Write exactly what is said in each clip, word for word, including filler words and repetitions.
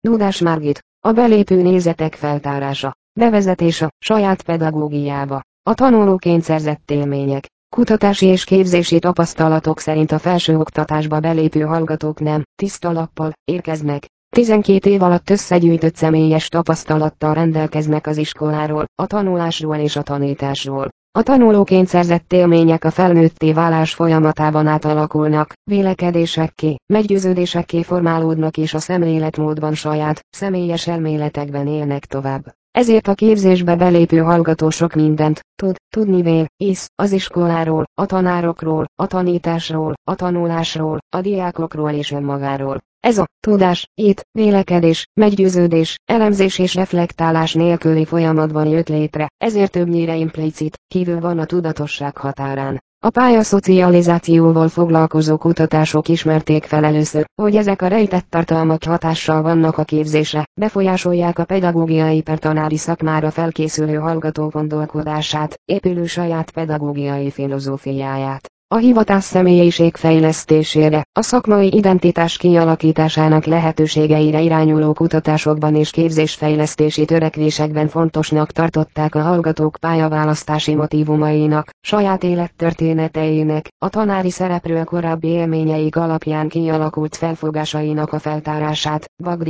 Dudás Margit, a belépő nézetek feltárása, bevezetés a saját pedagógiába, a tanulóként szerzett élmények, kutatási és képzési tapasztalatok szerint a felsőoktatásba belépő hallgatók nem tiszta lappal érkeznek. tizenkét év alatt összegyűjtött személyes tapasztalattal rendelkeznek az iskoláról, a tanulásról és a tanításról. A tanulóként szerzett élmények a felnőtté válás folyamatában átalakulnak, vélekedésekké, meggyőződésekké formálódnak és a szemléletmódban saját, személyes elméletekben élnek tovább. Ezért a képzésbe belépő hallgató sok mindent tud, tudni vél, hisz az iskoláról, a tanárokról, a tanításról, a tanulásról, a diákokról és önmagáról. Ez a tudás, ét, vélekedés, meggyőződés, elemzés és reflektálás nélküli folyamatban jött létre, ezért többnyire implicit, kívül van a tudatosság határán. A pályaszocializációval foglalkozó kutatások ismerték fel először, hogy ezek a rejtett tartalmak hatással vannak a képzésre, befolyásolják a pedagógiai per tanári szakmára felkészülő hallgató gondolkodását, épülő saját pedagógiai filozófiáját. A hivatás személyiség fejlesztésére, a szakmai identitás kialakításának lehetőségeire irányuló kutatásokban és képzésfejlesztési törekvésekben fontosnak tartották a hallgatók pályaválasztási motívumainak, saját élettörténeteinek, a tanári szerepről korábbi élményeik alapján kialakult felfogásainak a feltárását. Bagdi,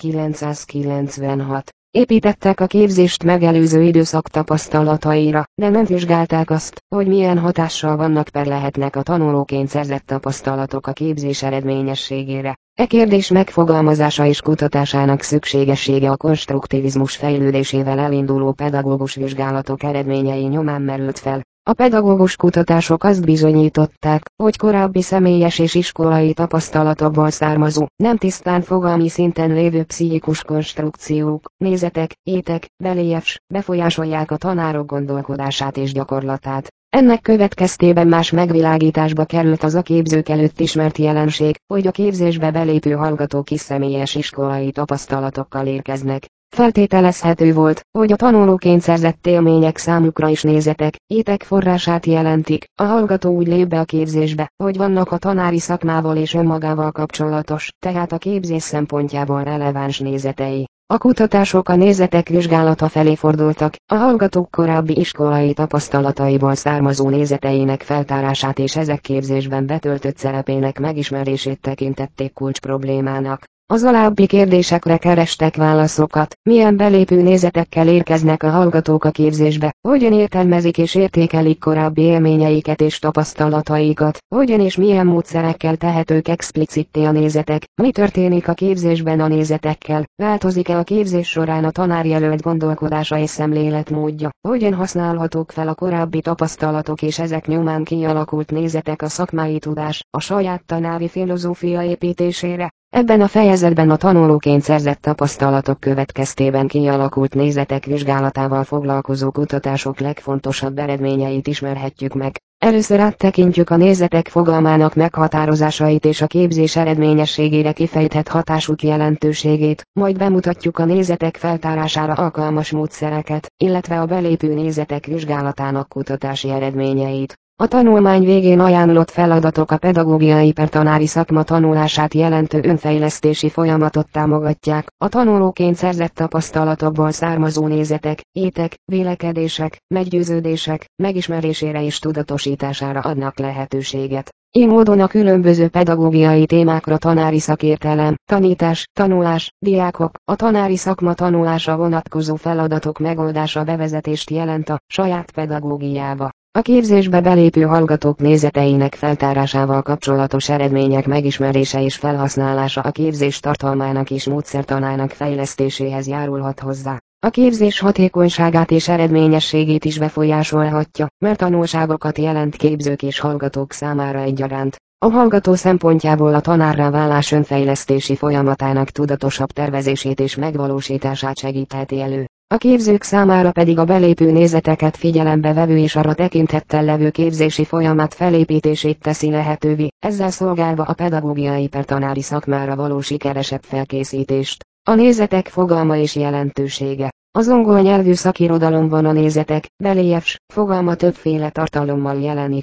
ezerkilencszázkilencvenhat. Építettek a képzést megelőző időszak tapasztalataira, de nem vizsgálták azt, hogy milyen hatással vannak per lehetnek a tanulóként szerzett tapasztalatok a képzés eredményességére. E kérdés megfogalmazása és kutatásának szükségessége a konstruktivizmus fejlődésével elinduló pedagógus vizsgálatok eredményei nyomán merült fel. A pedagógus kutatások azt bizonyították, hogy korábbi személyes és iskolai tapasztalatokból származó, nem tisztán fogalmi szinten lévő pszichikus konstrukciók, nézetek, étek, beliefs, befolyásolják a tanárok gondolkodását és gyakorlatát. Ennek következtében más megvilágításba került az a képzők előtt ismert jelenség, hogy a képzésbe belépő hallgatók is személyes iskolai tapasztalatokkal érkeznek. Feltételezhető volt, hogy a tanulóként szerzett élmények számukra is nézetek, étek forrását jelentik. A hallgató úgy lép be a képzésbe, hogy vannak a tanári szakmával és önmagával kapcsolatos, tehát a képzés szempontjából releváns nézetei. A kutatások a nézetek vizsgálata felé fordultak, a hallgatók korábbi iskolai tapasztalataiból származó nézeteinek feltárását és ezek képzésben betöltött szerepének megismerését tekintették kulcsproblémának. Az alábbi kérdésekre kerestek válaszokat: milyen belépő nézetekkel érkeznek a hallgatók a képzésbe, hogyan értelmezik és értékelik korábbi élményeiket és tapasztalataikat, hogyan és milyen módszerekkel tehetők explicitté a nézetek, mi történik a képzésben a nézetekkel, változik-e a képzés során a tanárjelölt gondolkodása és szemléletmódja, hogyan használhatók fel a korábbi tapasztalatok és ezek nyomán kialakult nézetek a szakmai tudás, a saját tanári filozófia építésére. Ebben a fejezetben a tanulóként szerzett tapasztalatok következtében kialakult nézetek vizsgálatával foglalkozó kutatások legfontosabb eredményeit ismerhetjük meg. Először áttekintjük a nézetek fogalmának meghatározásait és a képzés eredményességére kifejtett hatásuk jelentőségét, majd bemutatjuk a nézetek feltárására alkalmas módszereket, illetve a belépő nézetek vizsgálatának kutatási eredményeit. A tanulmány végén ajánlott feladatok a pedagógiai per tanári szakma tanulását jelentő önfejlesztési folyamatot támogatják, a tanulóként szerzett tapasztalatokból származó nézetek, étek, vélekedések, meggyőződések, megismerésére és tudatosítására adnak lehetőséget. Így módon a különböző pedagógiai témákra tanári szakértelem, tanítás, tanulás, diákok, a tanári szakma tanulása vonatkozó feladatok megoldása bevezetést jelent a saját pedagógiába. A képzésbe belépő hallgatók nézeteinek feltárásával kapcsolatos eredmények megismerése és felhasználása a képzés tartalmának és módszertanának fejlesztéséhez járulhat hozzá. A képzés hatékonyságát és eredményességét is befolyásolhatja, mert tanulságokat jelent képzők és hallgatók számára egyaránt. A hallgató szempontjából a tanárrá válás önfejlesztési folyamatának tudatosabb tervezését és megvalósítását segítheti elő. A képzők számára pedig a belépő nézeteket figyelembe vevő és arra tekintettel levő képzési folyamat felépítését teszi lehetővé, ezzel szolgálva a pedagógiai per tanári szakmára való sikeresebb felkészítést. A nézetek fogalma és jelentősége. Az angol nyelvű szakirodalomban a nézetek, beliefs, fogalma többféle tartalommal jelenik meg.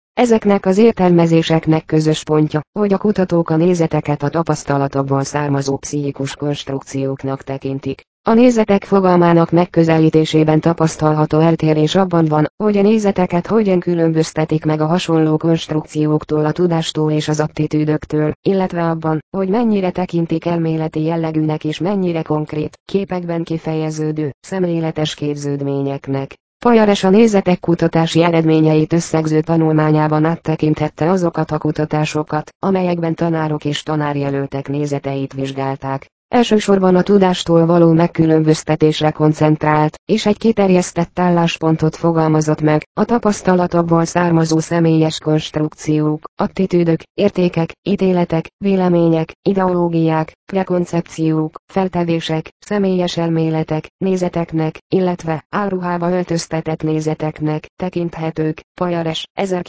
Ezeknek az értelmezéseknek közös pontja, hogy a kutatók a nézeteket a tapasztalatokból származó pszichikus konstrukcióknak tekintik. A nézetek fogalmának megközelítésében tapasztalható eltérés abban van, hogy a nézeteket hogyan különböztetik meg a hasonló konstrukcióktól, a tudástól és az attitűdöktől, illetve abban, hogy mennyire tekintik elméleti jellegűnek és mennyire konkrét, képekben kifejeződő, szemléletes képződményeknek. Pajares a nézetek kutatási eredményeit összegző tanulmányában áttekintette azokat a kutatásokat, amelyekben tanárok és tanárjelöltek nézeteit vizsgálták. Elsősorban a tudástól való megkülönböztetésre koncentrált, és egy kiterjesztett álláspontot fogalmazott meg, a tapasztalatokból származó személyes konstrukciók, attitűdök, értékek, ítéletek, vélemények, ideológiák, prekoncepciók, feltevések, személyes elméletek, nézeteknek, illetve álruhába öltöztetett nézeteknek tekinthetők. Pajares,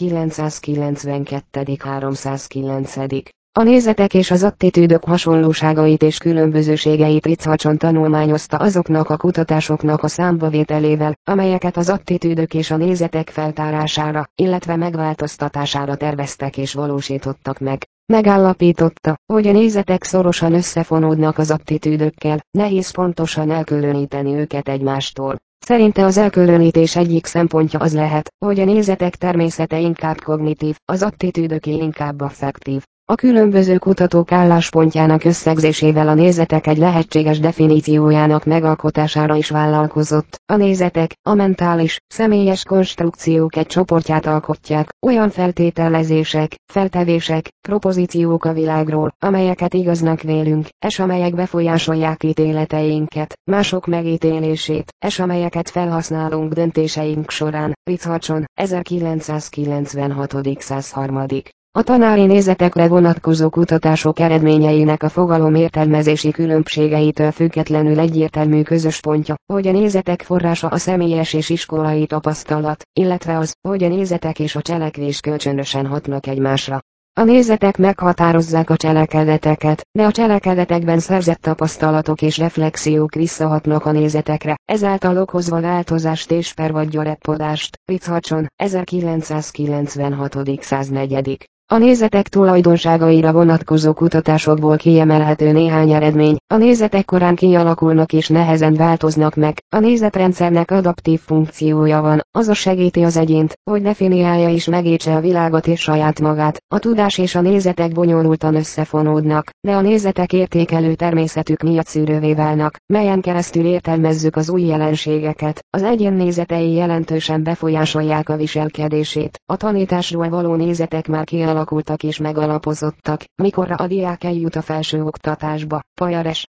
ezerkilencszázkilencvenkettő. háromszázkilenc. A nézetek és az attitűdök hasonlóságait és különbözőségeit Richardson tanulmányozta azoknak a kutatásoknak a számbavételével, amelyeket az attitűdök és a nézetek feltárására, illetve megváltoztatására terveztek és valósítottak meg. Megállapította, hogy a nézetek szorosan összefonódnak az attitűdökkel, nehéz pontosan elkülöníteni őket egymástól. Szerinte az elkülönítés egyik szempontja az lehet, hogy a nézetek természete inkább kognitív, az attitűdöké inkább affektív. A különböző kutatók álláspontjának összegzésével a nézetek egy lehetséges definíciójának megalkotására is vállalkozott. A nézetek, a mentális, személyes konstrukciók egy csoportját alkotják, olyan feltételezések, feltevések, propozíciók a világról, amelyeket igaznak vélünk, és amelyek befolyásolják ítéleteinket, mások megítélését, és amelyeket felhasználunk döntéseink során. Richardson, ezerkilencszázkilencvenhat. száz három. A tanári nézetekre vonatkozó kutatások eredményeinek a fogalom értelmezési különbségeitől függetlenül egyértelmű közös pontja, hogy a nézetek forrása a személyes és iskolai tapasztalat, illetve az, hogy a nézetek és a cselekvés kölcsönösen hatnak egymásra. A nézetek meghatározzák a cselekedeteket, de a cselekedetekben szerzett tapasztalatok és reflexiók visszahatnak a nézetekre, ezáltal okozva változást és felvagyorepodást. Richardson, ezerkilencszázkilencvenhat. száz négy. A nézetek tulajdonságaira vonatkozó kutatásokból kiemelhető néhány eredmény. A nézetek korán kialakulnak és nehezen változnak meg. A nézetrendszernek adaptív funkciója van, azaz segíti az egyént, hogy definiálja és megértse a világot és saját magát. A tudás és a nézetek bonyolultan összefonódnak, de a nézetek értékelő természetük miatt szűrővé válnak, melyen keresztül értelmezzük az új jelenségeket. Az egyén nézetei jelentősen befolyásolják a viselkedését. A tanításról való nézetek már kialakulnak és megalapozottak, mikorra a diák eljut a felsőoktatásba. Pajares,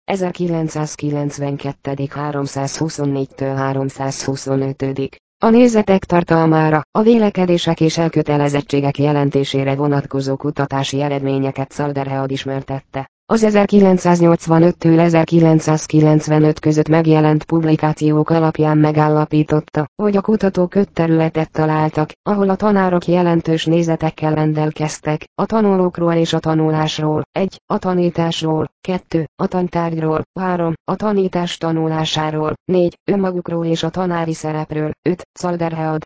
ezerkilencszázkilencvenkettő. háromszázhuszonnégy. háromszázhuszonöt. A nézetek tartalmára, a vélekedések és elkötelezettségek jelentésére vonatkozó kutatási eredményeket Calderhead ismertette. Az ezerkilencszáznyolcvanöttől ezerkilencszázkilencvenöt között megjelent publikációk alapján megállapította, hogy a kutatók öt területet találtak, ahol a tanárok jelentős nézetekkel rendelkeztek, a tanulókról és a tanulásról, egy. A tanításról, kettő. A tantárgyról, három. A tanítás tanulásáról, négy. Önmagukról és a tanári szerepről, öt. Calderhead,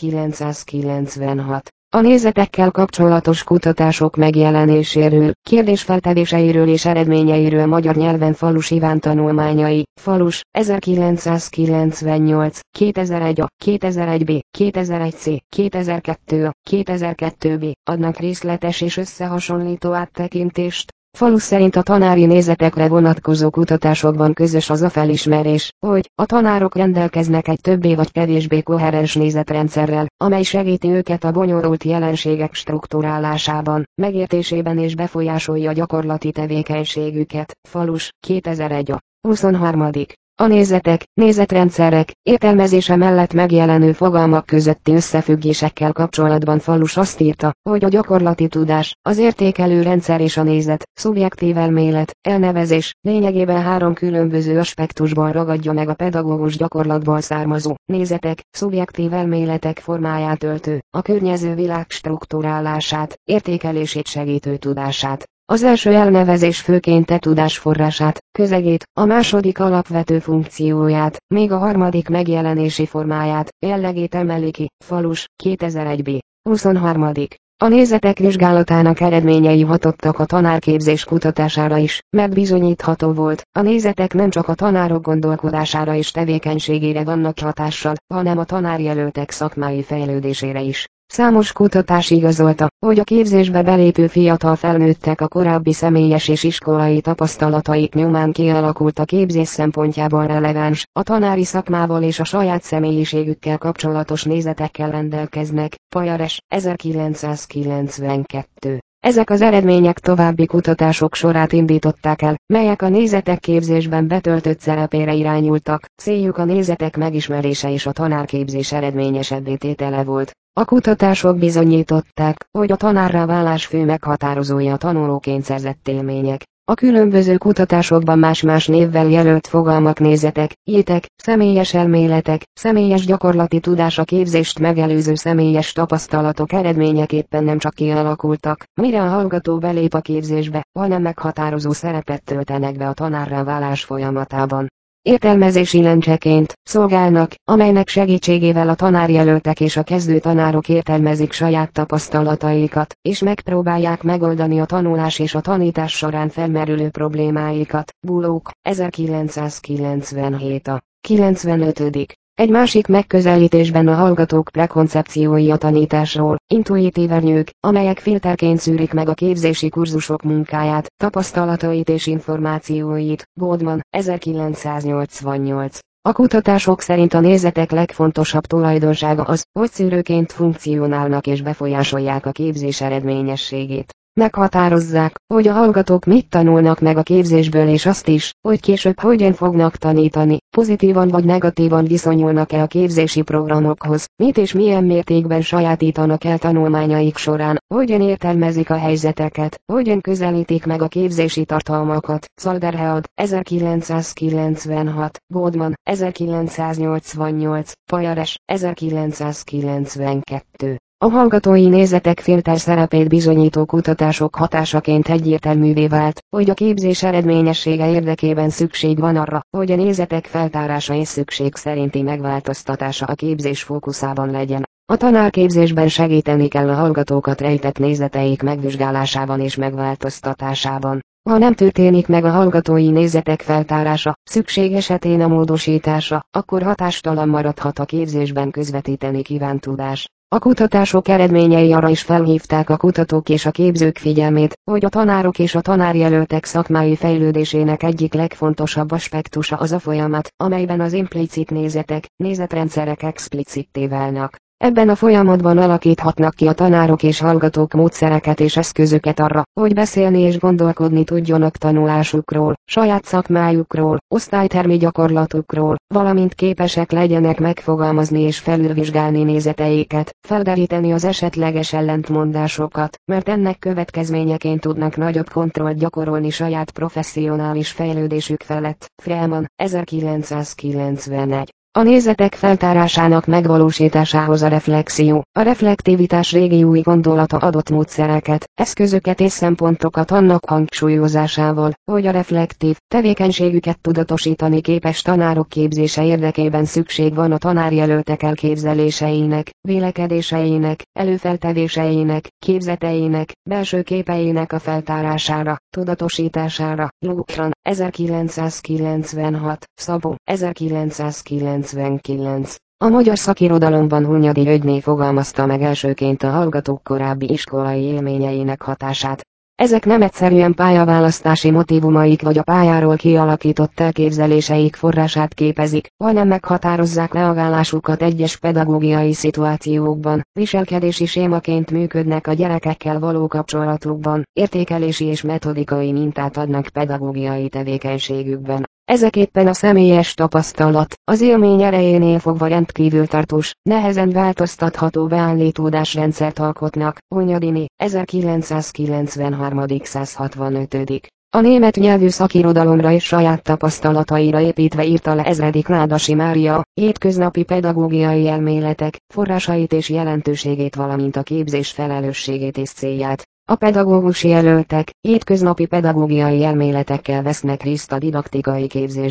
ezerkilencszázkilencvenhat. A nézetekkel kapcsolatos kutatások megjelenéséről, kérdésfeltevéseiről és eredményeiről magyar nyelven Falus Iván tanulmányai, Falus, ezerkilencszázkilencvennyolc, kétezer-egy A, kétezer-egy B, kétezer-egy C, kétezer-kettő A, kétezer-kettő B, adnak részletes és összehasonlító áttekintést. Falus szerint a tanári nézetekre vonatkozó kutatásokban közös az a felismerés, hogy a tanárok rendelkeznek egy többé vagy kevésbé koherens nézetrendszerrel, amely segíti őket a bonyolult jelenségek strukturálásában, megértésében és befolyásolja gyakorlati tevékenységüket. Falus, kétezer-egy A. huszonharmadik A nézetek, nézetrendszerek, értelmezése mellett megjelenő fogalmak közötti összefüggésekkel kapcsolatban Falus azt írta, hogy a gyakorlati tudás, az értékelő rendszer és a nézet, szubjektív elmélet, elnevezés, lényegében három különböző aspektusban ragadja meg a pedagógus gyakorlatból származó nézetek, szubjektív elméletek formáját öltő, a környező világ strukturálását, értékelését segítő tudását. Az első elnevezés főként e tudás forrását, közegét, a második alapvető funkcióját, még a harmadik megjelenési formáját, jellegét emeli ki. Falus, kétezer-egy B. huszonharmadik A nézetek vizsgálatának eredményei hatottak a tanárképzés kutatására is, mert bizonyítható volt, a nézetek nem csak a tanárok gondolkodására és tevékenységére vannak hatással, hanem a tanárjelöltek szakmai fejlődésére is. Számos kutatás igazolta, hogy a képzésbe belépő fiatal felnőttek a korábbi személyes és iskolai tapasztalataik nyomán kialakult a képzés szempontjából releváns, a tanári szakmával és a saját személyiségükkel kapcsolatos nézetekkel rendelkeznek. Pajares, ezerkilencszázkilencvenkettő. Ezek az eredmények további kutatások sorát indították el, melyek a nézetek képzésben betöltött szerepére irányultak, céljuk a nézetek megismerése és a tanárképzés eredményesebbé tétele volt. A kutatások bizonyították, hogy a tanárrá válás fő meghatározója a tanulóként szerzett élmények. A különböző kutatásokban más-más névvel jelölt fogalmak nézetek, jétek, személyes elméletek, személyes gyakorlati tudás a képzést megelőző személyes tapasztalatok eredményeképpen nem csak kialakultak, mire a hallgató belép a képzésbe, hanem meghatározó szerepet töltenek be a tanárrá válás folyamatában. Értelmezési lencseként szolgálnak, amelynek segítségével a tanárjelöltek és a kezdő tanárok értelmezik saját tapasztalataikat, és megpróbálják megoldani a tanulás és a tanítás során felmerülő problémáikat. Bullock, ezerkilencszázkilencvenhét. A kilencvenötödik Egy másik megközelítésben a hallgatók prekoncepciói a tanításról, intuitív ernyők, amelyek filterként szűrik meg a képzési kurzusok munkáját, tapasztalatait és információit. Goldman, ezerkilencszáznyolcvannyolc. A kutatások szerint a nézetek legfontosabb tulajdonsága az, hogy szűrőként funkcionálnak és befolyásolják a képzés eredményességét. Meghatározzák, hogy a hallgatók mit tanulnak meg a képzésből és azt is, hogy később hogyan fognak tanítani, pozitívan vagy negatívan viszonyulnak-e a képzési programokhoz, mit és milyen mértékben sajátítanak el tanulmányaik során, hogyan értelmezik a helyzeteket, hogyan közelítik meg a képzési tartalmakat. Zalderhead, ezerkilencszázkilencvenhat, Goldman, ezerkilencszáznyolcvannyolc, Pajares, ezerkilencszázkilencvenkettő. A hallgatói nézetek filter szerepét bizonyító kutatások hatásaként egyértelművé vált, hogy a képzés eredményessége érdekében szükség van arra, hogy a nézetek feltárása és szükség szerinti megváltoztatása a képzés fókuszában legyen. A tanárképzésben segíteni kell a hallgatókat rejtett nézeteik megvizsgálásában és megváltoztatásában. Ha nem történik meg a hallgatói nézetek feltárása, szükség esetén a módosítása, akkor hatástalan maradhat a képzésben közvetíteni kívánt tudás. A kutatások eredményei arra is felhívták a kutatók és a képzők figyelmét, hogy a tanárok és a tanárjelöltek szakmai fejlődésének egyik legfontosabb aspektusa az a folyamat, amelyben az implicit nézetek, nézetrendszerek explicitté válnak. Ebben a folyamatban alakíthatnak ki a tanárok és hallgatók módszereket és eszközöket arra, hogy beszélni és gondolkodni tudjanak tanulásukról, saját szakmájukról, osztálytermi gyakorlatukról, valamint képesek legyenek megfogalmazni és felülvizsgálni nézeteiket, felderíteni az esetleges ellentmondásokat, mert ennek következményeként tudnak nagyobb kontrollt gyakorolni saját professzionális fejlődésük felett. Freeman, ezerkilencszázkilencvenegy. A nézetek feltárásának megvalósításához a reflexió, a reflektivitás régiói gondolata adott módszereket, eszközöket és szempontokat annak hangsúlyozásával, hogy a reflektív tevékenységüket tudatosítani képes tanárok képzése érdekében szükség van a tanárjelöltek elképzeléseinek, vélekedéseinek, előfeltevéseinek, képzeteinek, belső képeinek a feltárására, tudatosítására. Lukran, ezerkilencszázkilencvenhat, Szabó, ezerkilencszázkilencvenkilenc. A magyar szakirodalomban Hunyadi Györgyné fogalmazta meg elsőként a hallgatók korábbi iskolai élményeinek hatását. Ezek nem egyszerűen pályaválasztási motivumaik vagy a pályáról kialakított elképzeléseik forrását képezik, hanem meghatározzák reagálásukat egyes pedagógiai szituációkban, viselkedési sémaként működnek a gyerekekkel való kapcsolatukban, értékelési és metodikai mintát adnak pedagógiai tevékenységükben. Ezek éppen a személyes tapasztalat, az élmény erejénél fogva rendkívül tartós, nehezen változtatható beállítódásrendszert alkotnak. Hunyadi, ezerkilencszázkilencvenhárom. százhatvanötödik. A német nyelvű szakirodalomra és saját tapasztalataira építve írta le Ezredik Nádasi Mária, hétköznapi pedagógiai elméletek, forrásait és jelentőségét, valamint a képzés felelősségét és célját. A pedagógus jelöltek hétköznapi pedagógiai elméletekkel vesznek részt a didaktikai képzésben.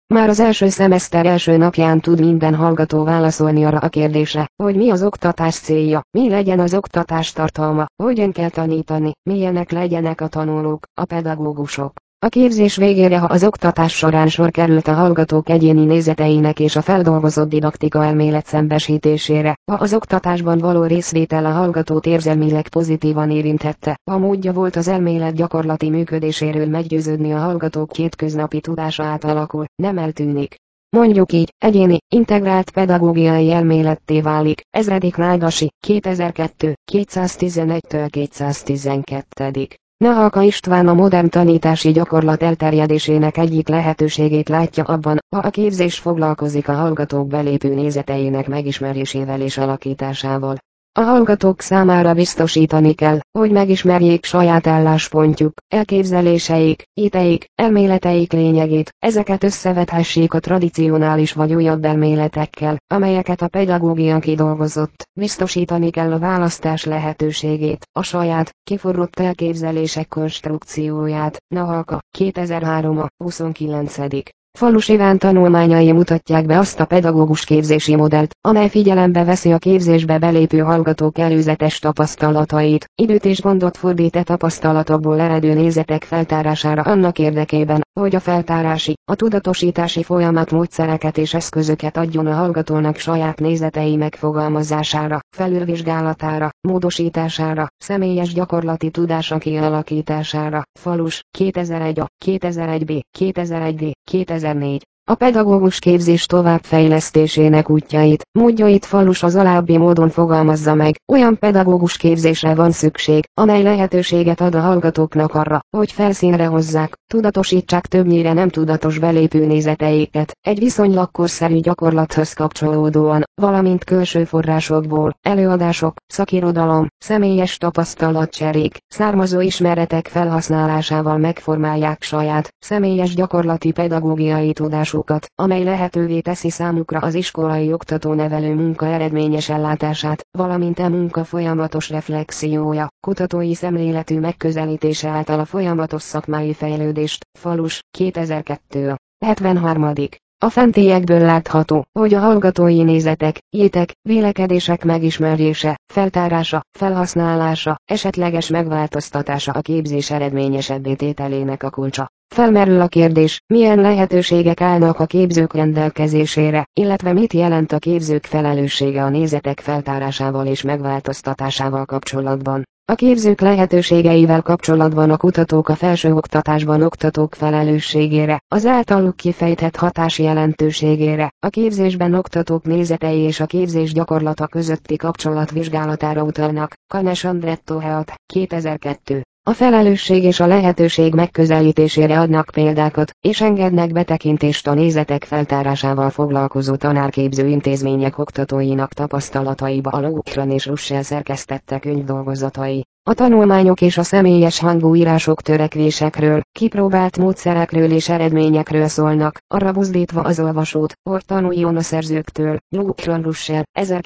Már az első szemeszter első napján tud minden hallgató válaszolni arra a kérdésre, hogy mi az oktatás célja, mi legyen az oktatás tartalma, hogyan kell tanítani, milyenek legyenek a tanulók, a pedagógusok. A képzés végére, ha az oktatás során sor került a hallgatók egyéni nézeteinek és a feldolgozott didaktika elmélet szembesítésére, ha az oktatásban való részvétel a hallgatót érzelmileg pozitívan érintette, ha módja volt az elmélet gyakorlati működéséről meggyőződni a hallgatók kétköznapi tudása átalakul, nem eltűnik. Mondjuk így, egyéni, integrált pedagógiai elméletté válik. Ezredik Nágasi, kétezer-kettő, kétszáztizenegy-től kétszáztizenkettő. Nahaka István a modern tanítási gyakorlat elterjedésének egyik lehetőségét látja abban, ha a képzés foglalkozik a hallgatók belépő nézeteinek megismerésével és alakításával. A hallgatók számára biztosítani kell, hogy megismerjék saját álláspontjuk, elképzeléseik, íteik, elméleteik lényegét, ezeket összevethessék a tradicionális vagy újabb elméletekkel, amelyeket a pedagógia kidolgozott. Biztosítani kell a választás lehetőségét, a saját, kiforrott elképzelések konstrukcióját. Nahaka, kétezer-három. huszonkilencedik Falus Iván tanulmányai mutatják be azt a pedagógus képzési modellt, amely figyelembe veszi a képzésbe belépő hallgatók előzetes tapasztalatait, időt és gondot fordít e tapasztalatokból eredő nézetek feltárására annak érdekében, hogy a feltárási, a tudatosítási folyamat módszereket és eszközöket adjon a hallgatónak saját nézetei megfogalmazására, felülvizsgálatára, módosítására, személyes gyakorlati tudása kialakítására. Falus, kétezer-egy A, kétezer-egy B, kétezer-egy D, kétezer-négy. A pedagógus képzés továbbfejlesztésének útjait, módjait Falus az alábbi módon fogalmazza meg. Olyan pedagógus képzésre van szükség, amely lehetőséget ad a hallgatóknak arra, hogy felszínre hozzák, tudatosítsák többnyire nem tudatos belépő nézeteiket, egy viszonylag korszerű gyakorlathoz kapcsolódóan, valamint külső forrásokból, előadások, szakirodalom, személyes tapasztalatcserék, származó ismeretek felhasználásával megformálják saját, személyes gyakorlati pedagógiai tudásukat, amely lehetővé teszi számukra az iskolai oktató-nevelő munka eredményes ellátását, valamint a munka folyamatos reflexiója, kutatói szemléletű megközelítése által a folyamatos szakmai fejlődést. Falus, kétezer-kettő. hetvenharmadik A fentiekből látható, hogy a hallgatói nézetek, ítek, vélekedések megismerése, feltárása, felhasználása, esetleges megváltoztatása a képzés eredményesebbé tételének a kulcsa. Felmerül a kérdés, milyen lehetőségek állnak a képzők rendelkezésére, illetve mit jelent a képzők felelőssége a nézetek feltárásával és megváltoztatásával kapcsolatban. A képzők lehetőségeivel kapcsolatban a kutatók a felsőoktatásban oktatók felelősségére, az általuk kifejtett hatás jelentőségére, a képzésben oktatók nézetei és a képzés gyakorlata közötti kapcsolat vizsgálatára utalnak. Kanes Andretto Heat, kétezer-kettő. A felelősség és a lehetőség megközelítésére adnak példákat, és engednek betekintést a nézetek feltárásával foglalkozó tanárképző intézmények oktatóinak tapasztalataiba a Loughran és Russell szerkesztette könyvdolgozatai. A tanulmányok és a személyes hangú írások törekvésekről, kipróbált módszerekről és eredményekről szólnak, arra buzdítva az olvasót, hogy tanuljon a szerzőktől. Loughran Russell,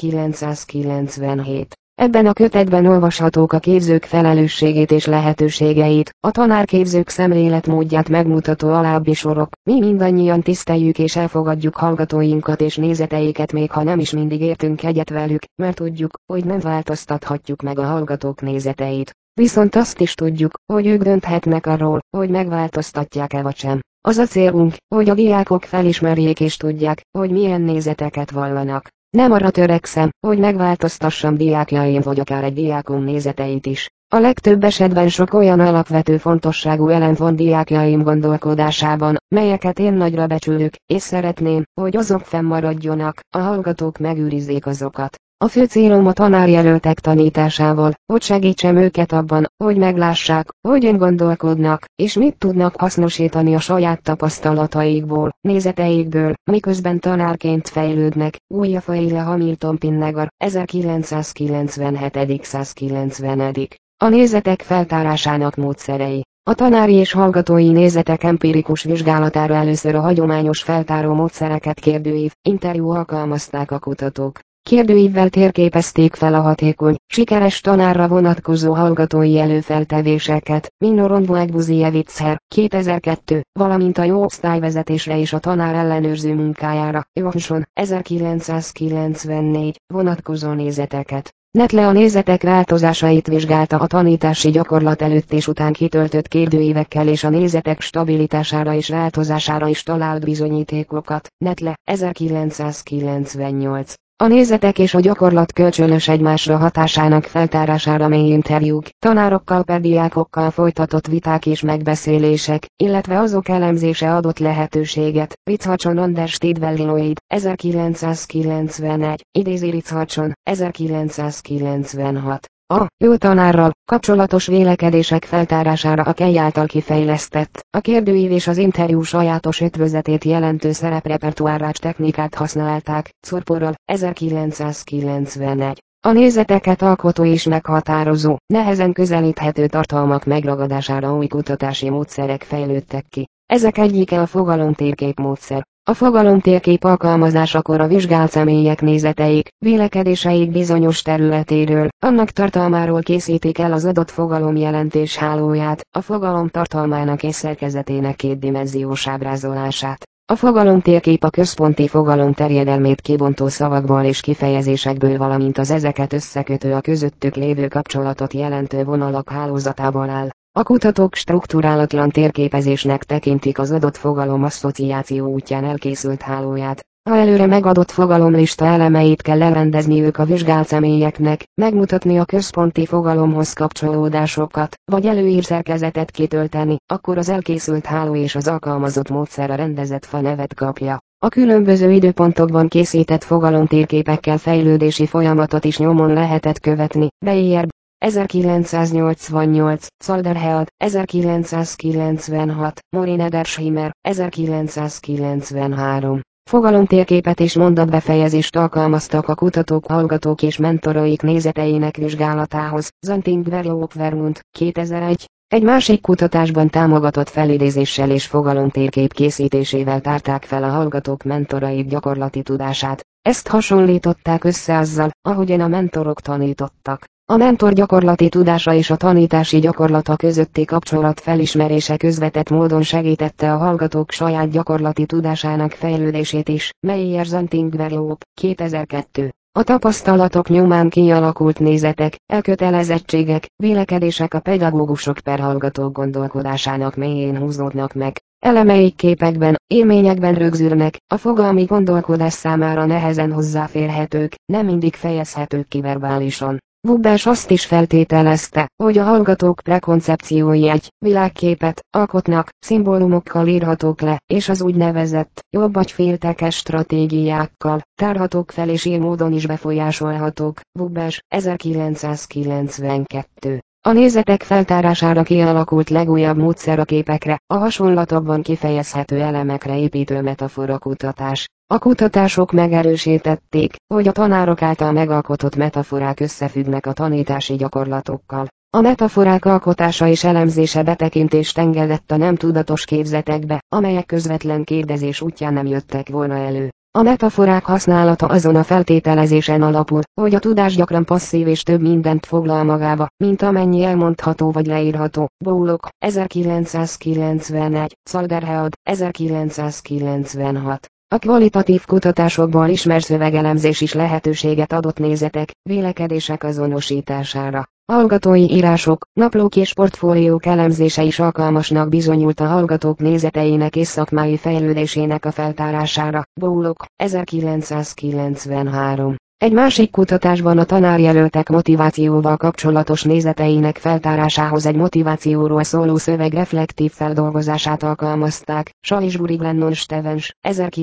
ezerkilencszázkilencvenhét. Ebben a kötetben olvashatók a képzők felelősségét és lehetőségeit, a tanárképzők szemléletmódját megmutató alábbi sorok. Mi mindannyian tiszteljük és elfogadjuk hallgatóinkat és nézeteiket, még ha nem is mindig értünk egyet velük, mert tudjuk, hogy nem változtathatjuk meg a hallgatók nézeteit. Viszont azt is tudjuk, hogy ők dönthetnek arról, hogy megváltoztatják-e vagy sem. Az a célunk, hogy a diákok felismerjék és tudják, hogy milyen nézeteket vallanak. Nem arra törekszem, hogy megváltoztassam diákjaim vagy akár egy diákom nézeteit is. A legtöbb esetben sok olyan alapvető fontosságú elem van diákjaim gondolkodásában, melyeket én nagyra becsülök, és szeretném, hogy azok fennmaradjonak, a hallgatók megőrizzék azokat. A fő célom a tanárjelöltek tanításával, hogy segítsem őket abban, hogy meglássák, hogyan gondolkodnak, és mit tudnak hasznosítani a saját tapasztalataikból, nézeteikből, miközben tanárként fejlődnek. Gulyafajle Hamilton Pinnegar, ezerkilencszázkilencvenhét. százkilencvenedik A nézetek feltárásának módszerei. A tanári és hallgatói nézetek empirikus vizsgálatára először a hagyományos feltáró módszereket kérdőív, interjú alkalmazták a kutatók. Kérdőívvel térképezték fel a hatékony, sikeres tanárra vonatkozó hallgatói előfeltevéseket, Minoron Vojvuzijevicher, kétezer-kettő, valamint a jó osztályvezetésre és a tanár ellenőrző munkájára, Johnson, ezerkilencszázkilencvennégy, vonatkozó nézeteket. Netle a nézetek változásait vizsgálta a tanítási gyakorlat előtt és után kitöltött kérdőívekkel és a nézetek stabilitására és változására is talált bizonyítékokat. Netle, ezerkilencszázkilencvennyolc. A nézetek és a gyakorlat kölcsönös egymásra hatásának feltárására mély interjúk, tanárokkal per diákokkal folytatott viták és megbeszélések, illetve azok elemzése adott lehetőséget. Richardson Anders Tidwell-Lloyd, ezerkilencszázkilencvenegy, idézi Richardson, ezerkilencszázkilencvenhat. A jó tanárral kapcsolatos vélekedések feltárására a Kay által kifejlesztett, a kérdőív és az interjú sajátos ötvözetét jelentő szereprepertoárás technikát használták. Szorporral, ezerkilencszázkilencvenegy. A nézeteket alkotó és meghatározó, nehezen közelíthető tartalmak megragadására új kutatási módszerek fejlődtek ki. Ezek egyike a fogalomtérkép módszer. A fogalomtérkép alkalmazásakor a vizsgált személyek nézeteik, vélekedéseik bizonyos területéről, annak tartalmáról készítik el az adott fogalom jelentés hálóját, a fogalom tartalmának és szerkezetének kétdimenziós ábrázolását. A fogalomtérkép a központi fogalom terjedelmét kibontó szavakból és kifejezésekből, valamint az ezeket összekötő a közöttük lévő kapcsolatot jelentő vonalak hálózatából áll. A kutatók strukturálatlan térképezésnek tekintik az adott fogalom asszociáció útján elkészült hálóját. Ha előre megadott fogalomlista elemeit kell elrendezniük a vizsgált személyeknek, megmutatni a központi fogalomhoz kapcsolódásokat, vagy előír szerkezetet kitölteni, akkor az elkészült háló és az alkalmazott módszer a rendezett fa nevet kapja. A különböző időpontokban készített fogalomtérképekkel fejlődési folyamatot is nyomon lehetett követni. Beyer, ezerkilencszáznyolcvannyolc, Zalderhead, ezerkilencszázkilencvenhat, Morin Edershimer, ezerkilencszázkilencvenhárom. Fogalomtérképet és mondatbefejezést alkalmaztak a kutatók, hallgatók és mentoraik nézeteinek vizsgálatához. Zanting-Verloop Vermont, kétezer-egy. Egy másik kutatásban támogatott felidézéssel és fogalomtérkép készítésével tárták fel a hallgatók mentoraik gyakorlati tudását. Ezt hasonlították össze azzal, ahogyan a mentorok tanítottak. A mentor gyakorlati tudása és a tanítási gyakorlata közötti kapcsolat felismerése közvetett módon segítette a hallgatók saját gyakorlati tudásának fejlődését is. Meyer Zanting-Verloop, kétezer-kettő. A tapasztalatok nyomán kialakult nézetek, elkötelezettségek, vélekedések a pedagógusok per hallgatók gondolkodásának mélyén húzódnak meg. Elemeik képekben, élményekben rögzülnek, a fogalmi gondolkodás számára nehezen hozzáférhetők, nem mindig fejezhetők ki verbálisan. Bubbás azt is feltételezte, hogy a hallgatók prekoncepciói egy világképet alkotnak, szimbólumokkal írhatók le, és az úgynevezett jobb vagy féltekes stratégiákkal tárhatók fel és ilyen módon is befolyásolhatók. Bubbás, ezerkilencszázkilencvenkettő. A nézetek feltárására kialakult legújabb módszer a képekre, a hasonlatokban kifejezhető elemekre építő metaforakutatás. A kutatások megerősítették, hogy a tanárok által megalkotott metaforák összefüggnek a tanítási gyakorlatokkal. A metaforák alkotása és elemzése betekintést engedett a nem tudatos képzetekbe, amelyek közvetlen kérdezés útján nem jöttek volna elő. A metaforák használata azon a feltételezésen alapul, hogy a tudás gyakran passzív és több mindent foglal magába, mint amennyi elmondható vagy leírható. Bullock, ezerkilencszázkilencvenegy, Zalderhead, ezerkilencszázkilencvenhat. A kvalitatív kutatásokból ismert szövegelemzés is lehetőséget adott nézetek, vélekedések azonosítására. Hallgatói írások, naplók és portfóliók elemzése is alkalmasnak bizonyult a hallgatók nézeteinek és szakmai fejlődésének a feltárására. Bullock, ezerkilencszázkilencvenhárom. Egy másik kutatásban a tanárjelöltek motivációval kapcsolatos nézeteinek feltárásához egy motivációról szóló szöveg reflektív feldolgozását alkalmazták. Salisbury Glennon Stevens,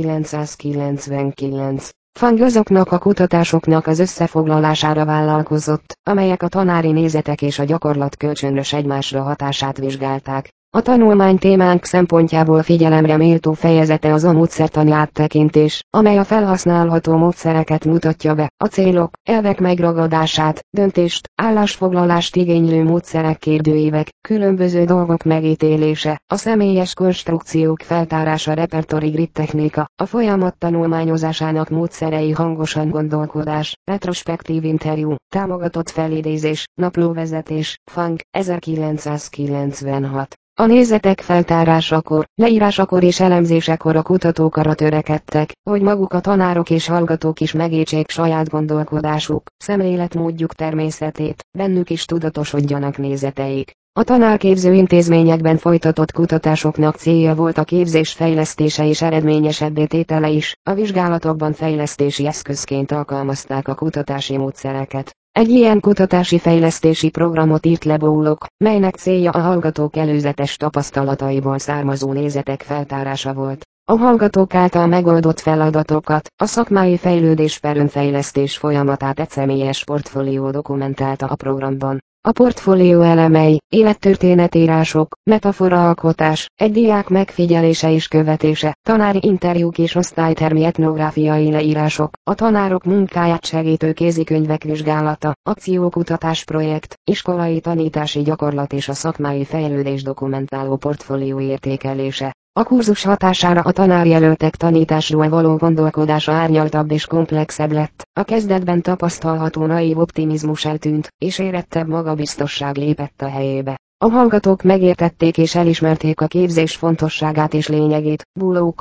ezerkilencszázkilencvenkilenc. Fang azoknak a kutatásoknak az összefoglalására vállalkozott, amelyek a tanári nézetek és a gyakorlat kölcsönös egymásra hatását vizsgálták. A tanulmány témánk szempontjából figyelemre méltó fejezete az a módszertani áttekintés, amely a felhasználható módszereket mutatja be, a célok, elvek megragadását, döntést, állásfoglalást igénylő módszerek kérdőívek, különböző dolgok megítélése, a személyes konstrukciók feltárása repertory grid technika, a folyamat tanulmányozásának módszerei hangosan gondolkodás, retrospektív interjú, támogatott felidézés, naplóvezetés, Funk, ezerkilencszázkilencvenhat. A nézetek feltárásakor, leírásakor és elemzésekor a kutatók arra törekedtek, hogy maguk a tanárok és hallgatók is megértsék saját gondolkodásuk, szemléletmódjuk természetét, bennük is tudatosodjanak nézeteik. A tanárképző intézményekben folytatott kutatásoknak célja volt a képzés fejlesztése és eredményesebbé tétele is, a vizsgálatokban fejlesztési eszközként alkalmazták a kutatási módszereket. Egy ilyen kutatási fejlesztési programot írt le Bullock, melynek célja a hallgatók előzetes tapasztalataiból származó nézetek feltárása volt. A hallgatók által megoldott feladatokat, a szakmai fejlődés per önfejlesztés folyamatát egy személyes portfólió dokumentálta a programban. A portfólió elemei, élettörténetírások, metaforaalkotás, egy diák megfigyelése és követése, tanári interjúk és osztálytermi etnográfiai leírások, a tanárok munkáját segítő kézikönyvek vizsgálata, akciókutatás projekt, iskolai tanítási gyakorlat és a szakmai fejlődés dokumentáló portfólió értékelése. A kurzus hatására a tanárjelöltek tanításról való gondolkodása árnyaltabb és komplexebb lett, a kezdetben tapasztalható naív optimizmus eltűnt, és érettebb magabiztosság lépett a helyébe. A hallgatók megértették és elismerték a képzés fontosságát és lényegét. Bullock,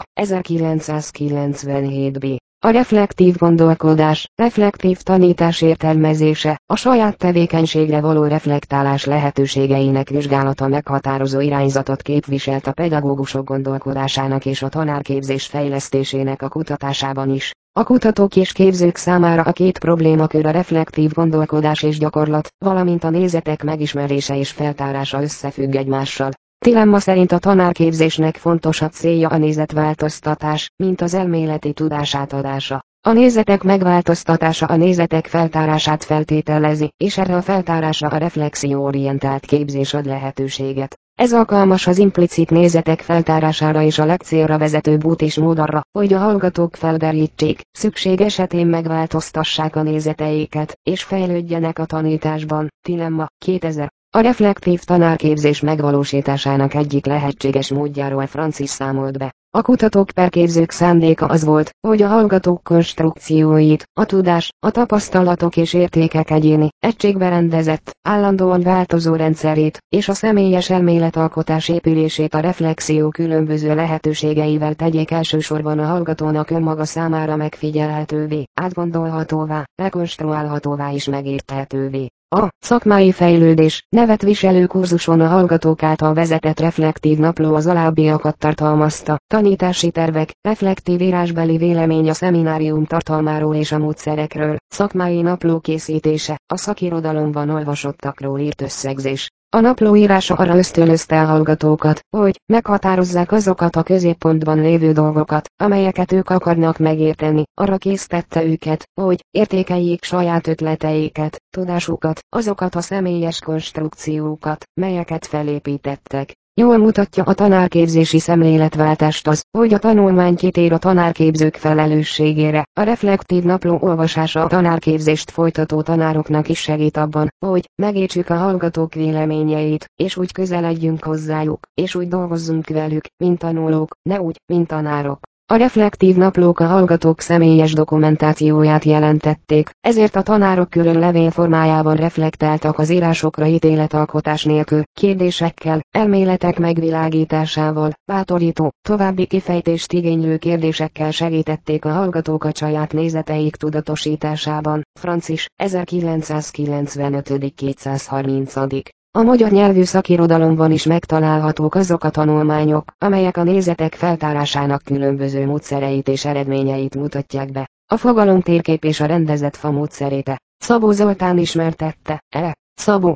ezerkilencszázkilencvenhét b. A reflektív gondolkodás, reflektív tanítás értelmezése, a saját tevékenységre való reflektálás lehetőségeinek vizsgálata meghatározó irányzatot képviselt a pedagógusok gondolkodásának és a tanárképzés fejlesztésének a kutatásában is. A kutatók és képzők számára a két problémakör a reflektív gondolkodás és gyakorlat, valamint a nézetek megismerése és feltárása összefügg egymással. Tilemma szerint a tanárképzésnek fontosabb célja a nézetváltoztatás, mint az elméleti tudás átadása. A nézetek megváltoztatása a nézetek feltárását feltételezi, és erre a feltárásra a reflexióorientált képzés ad lehetőséget. Ez alkalmas az implicit nézetek feltárására és a legcélra vezetőbb út és mód arra, hogy a hallgatók felderítsék, szükség esetén megváltoztassák a nézeteiket, és fejlődjenek a tanításban. Tilemma, kétezer. A reflektív tanárképzés megvalósításának egyik lehetséges módjáról Francis számolt be. A kutatók per képzők szándéka az volt, hogy a hallgatók konstrukcióit, a tudás, a tapasztalatok és értékek egyéni, egységbe rendezett, állandóan változó rendszerét, és a személyes elméletalkotás épülését a reflexió különböző lehetőségeivel tegyék elsősorban a hallgatónak önmaga számára megfigyelhetővé, átgondolhatóvá, rekonstruálhatóvá és megérthetővé. A szakmai fejlődés nevet viselő kurzuson a hallgatók által vezetett reflektív napló az alábbiakat tartalmazta: tanítási tervek, reflektív írásbeli vélemény a szeminárium tartalmáról és a módszerekről, szakmai napló készítése, a szakirodalomban olvasottakról írt összegzés. A napló írása arra ösztönözte a hallgatókat, hogy meghatározzák azokat a középpontban lévő dolgokat, amelyeket ők akarnak megérteni, arra késztette őket, hogy értékeljék saját ötleteiket, tudásukat, azokat a személyes konstrukciókat, melyeket felépítettek. Jól mutatja a tanárképzési szemléletváltást az, hogy a tanulmány kitér a tanárképzők felelősségére. A reflektív napló olvasása a tanárképzést folytató tanároknak is segít abban, hogy megértsük a hallgatók véleményeit, és úgy közeledjünk hozzájuk, és úgy dolgozzunk velük, mint tanulók, ne úgy, mint tanárok. A reflektív naplók a hallgatók személyes dokumentációját jelentették, ezért a tanárok külön levél formájában reflektáltak az írásokra ítéletalkotás nélkül, kérdésekkel, elméletek megvilágításával, bátorító, további kifejtést igénylő kérdésekkel segítették a hallgatókat saját nézeteik tudatosításában. Francis, ezerkilencszázkilencvenöt kétszázharminc. A magyar nyelvű szakirodalomban is megtalálhatók azok a tanulmányok, amelyek a nézetek feltárásának különböző módszereit és eredményeit mutatják be. A fogalomtérkép és a rendezett fa módszerét. Szabó Zoltán ismertette. E. Szabó,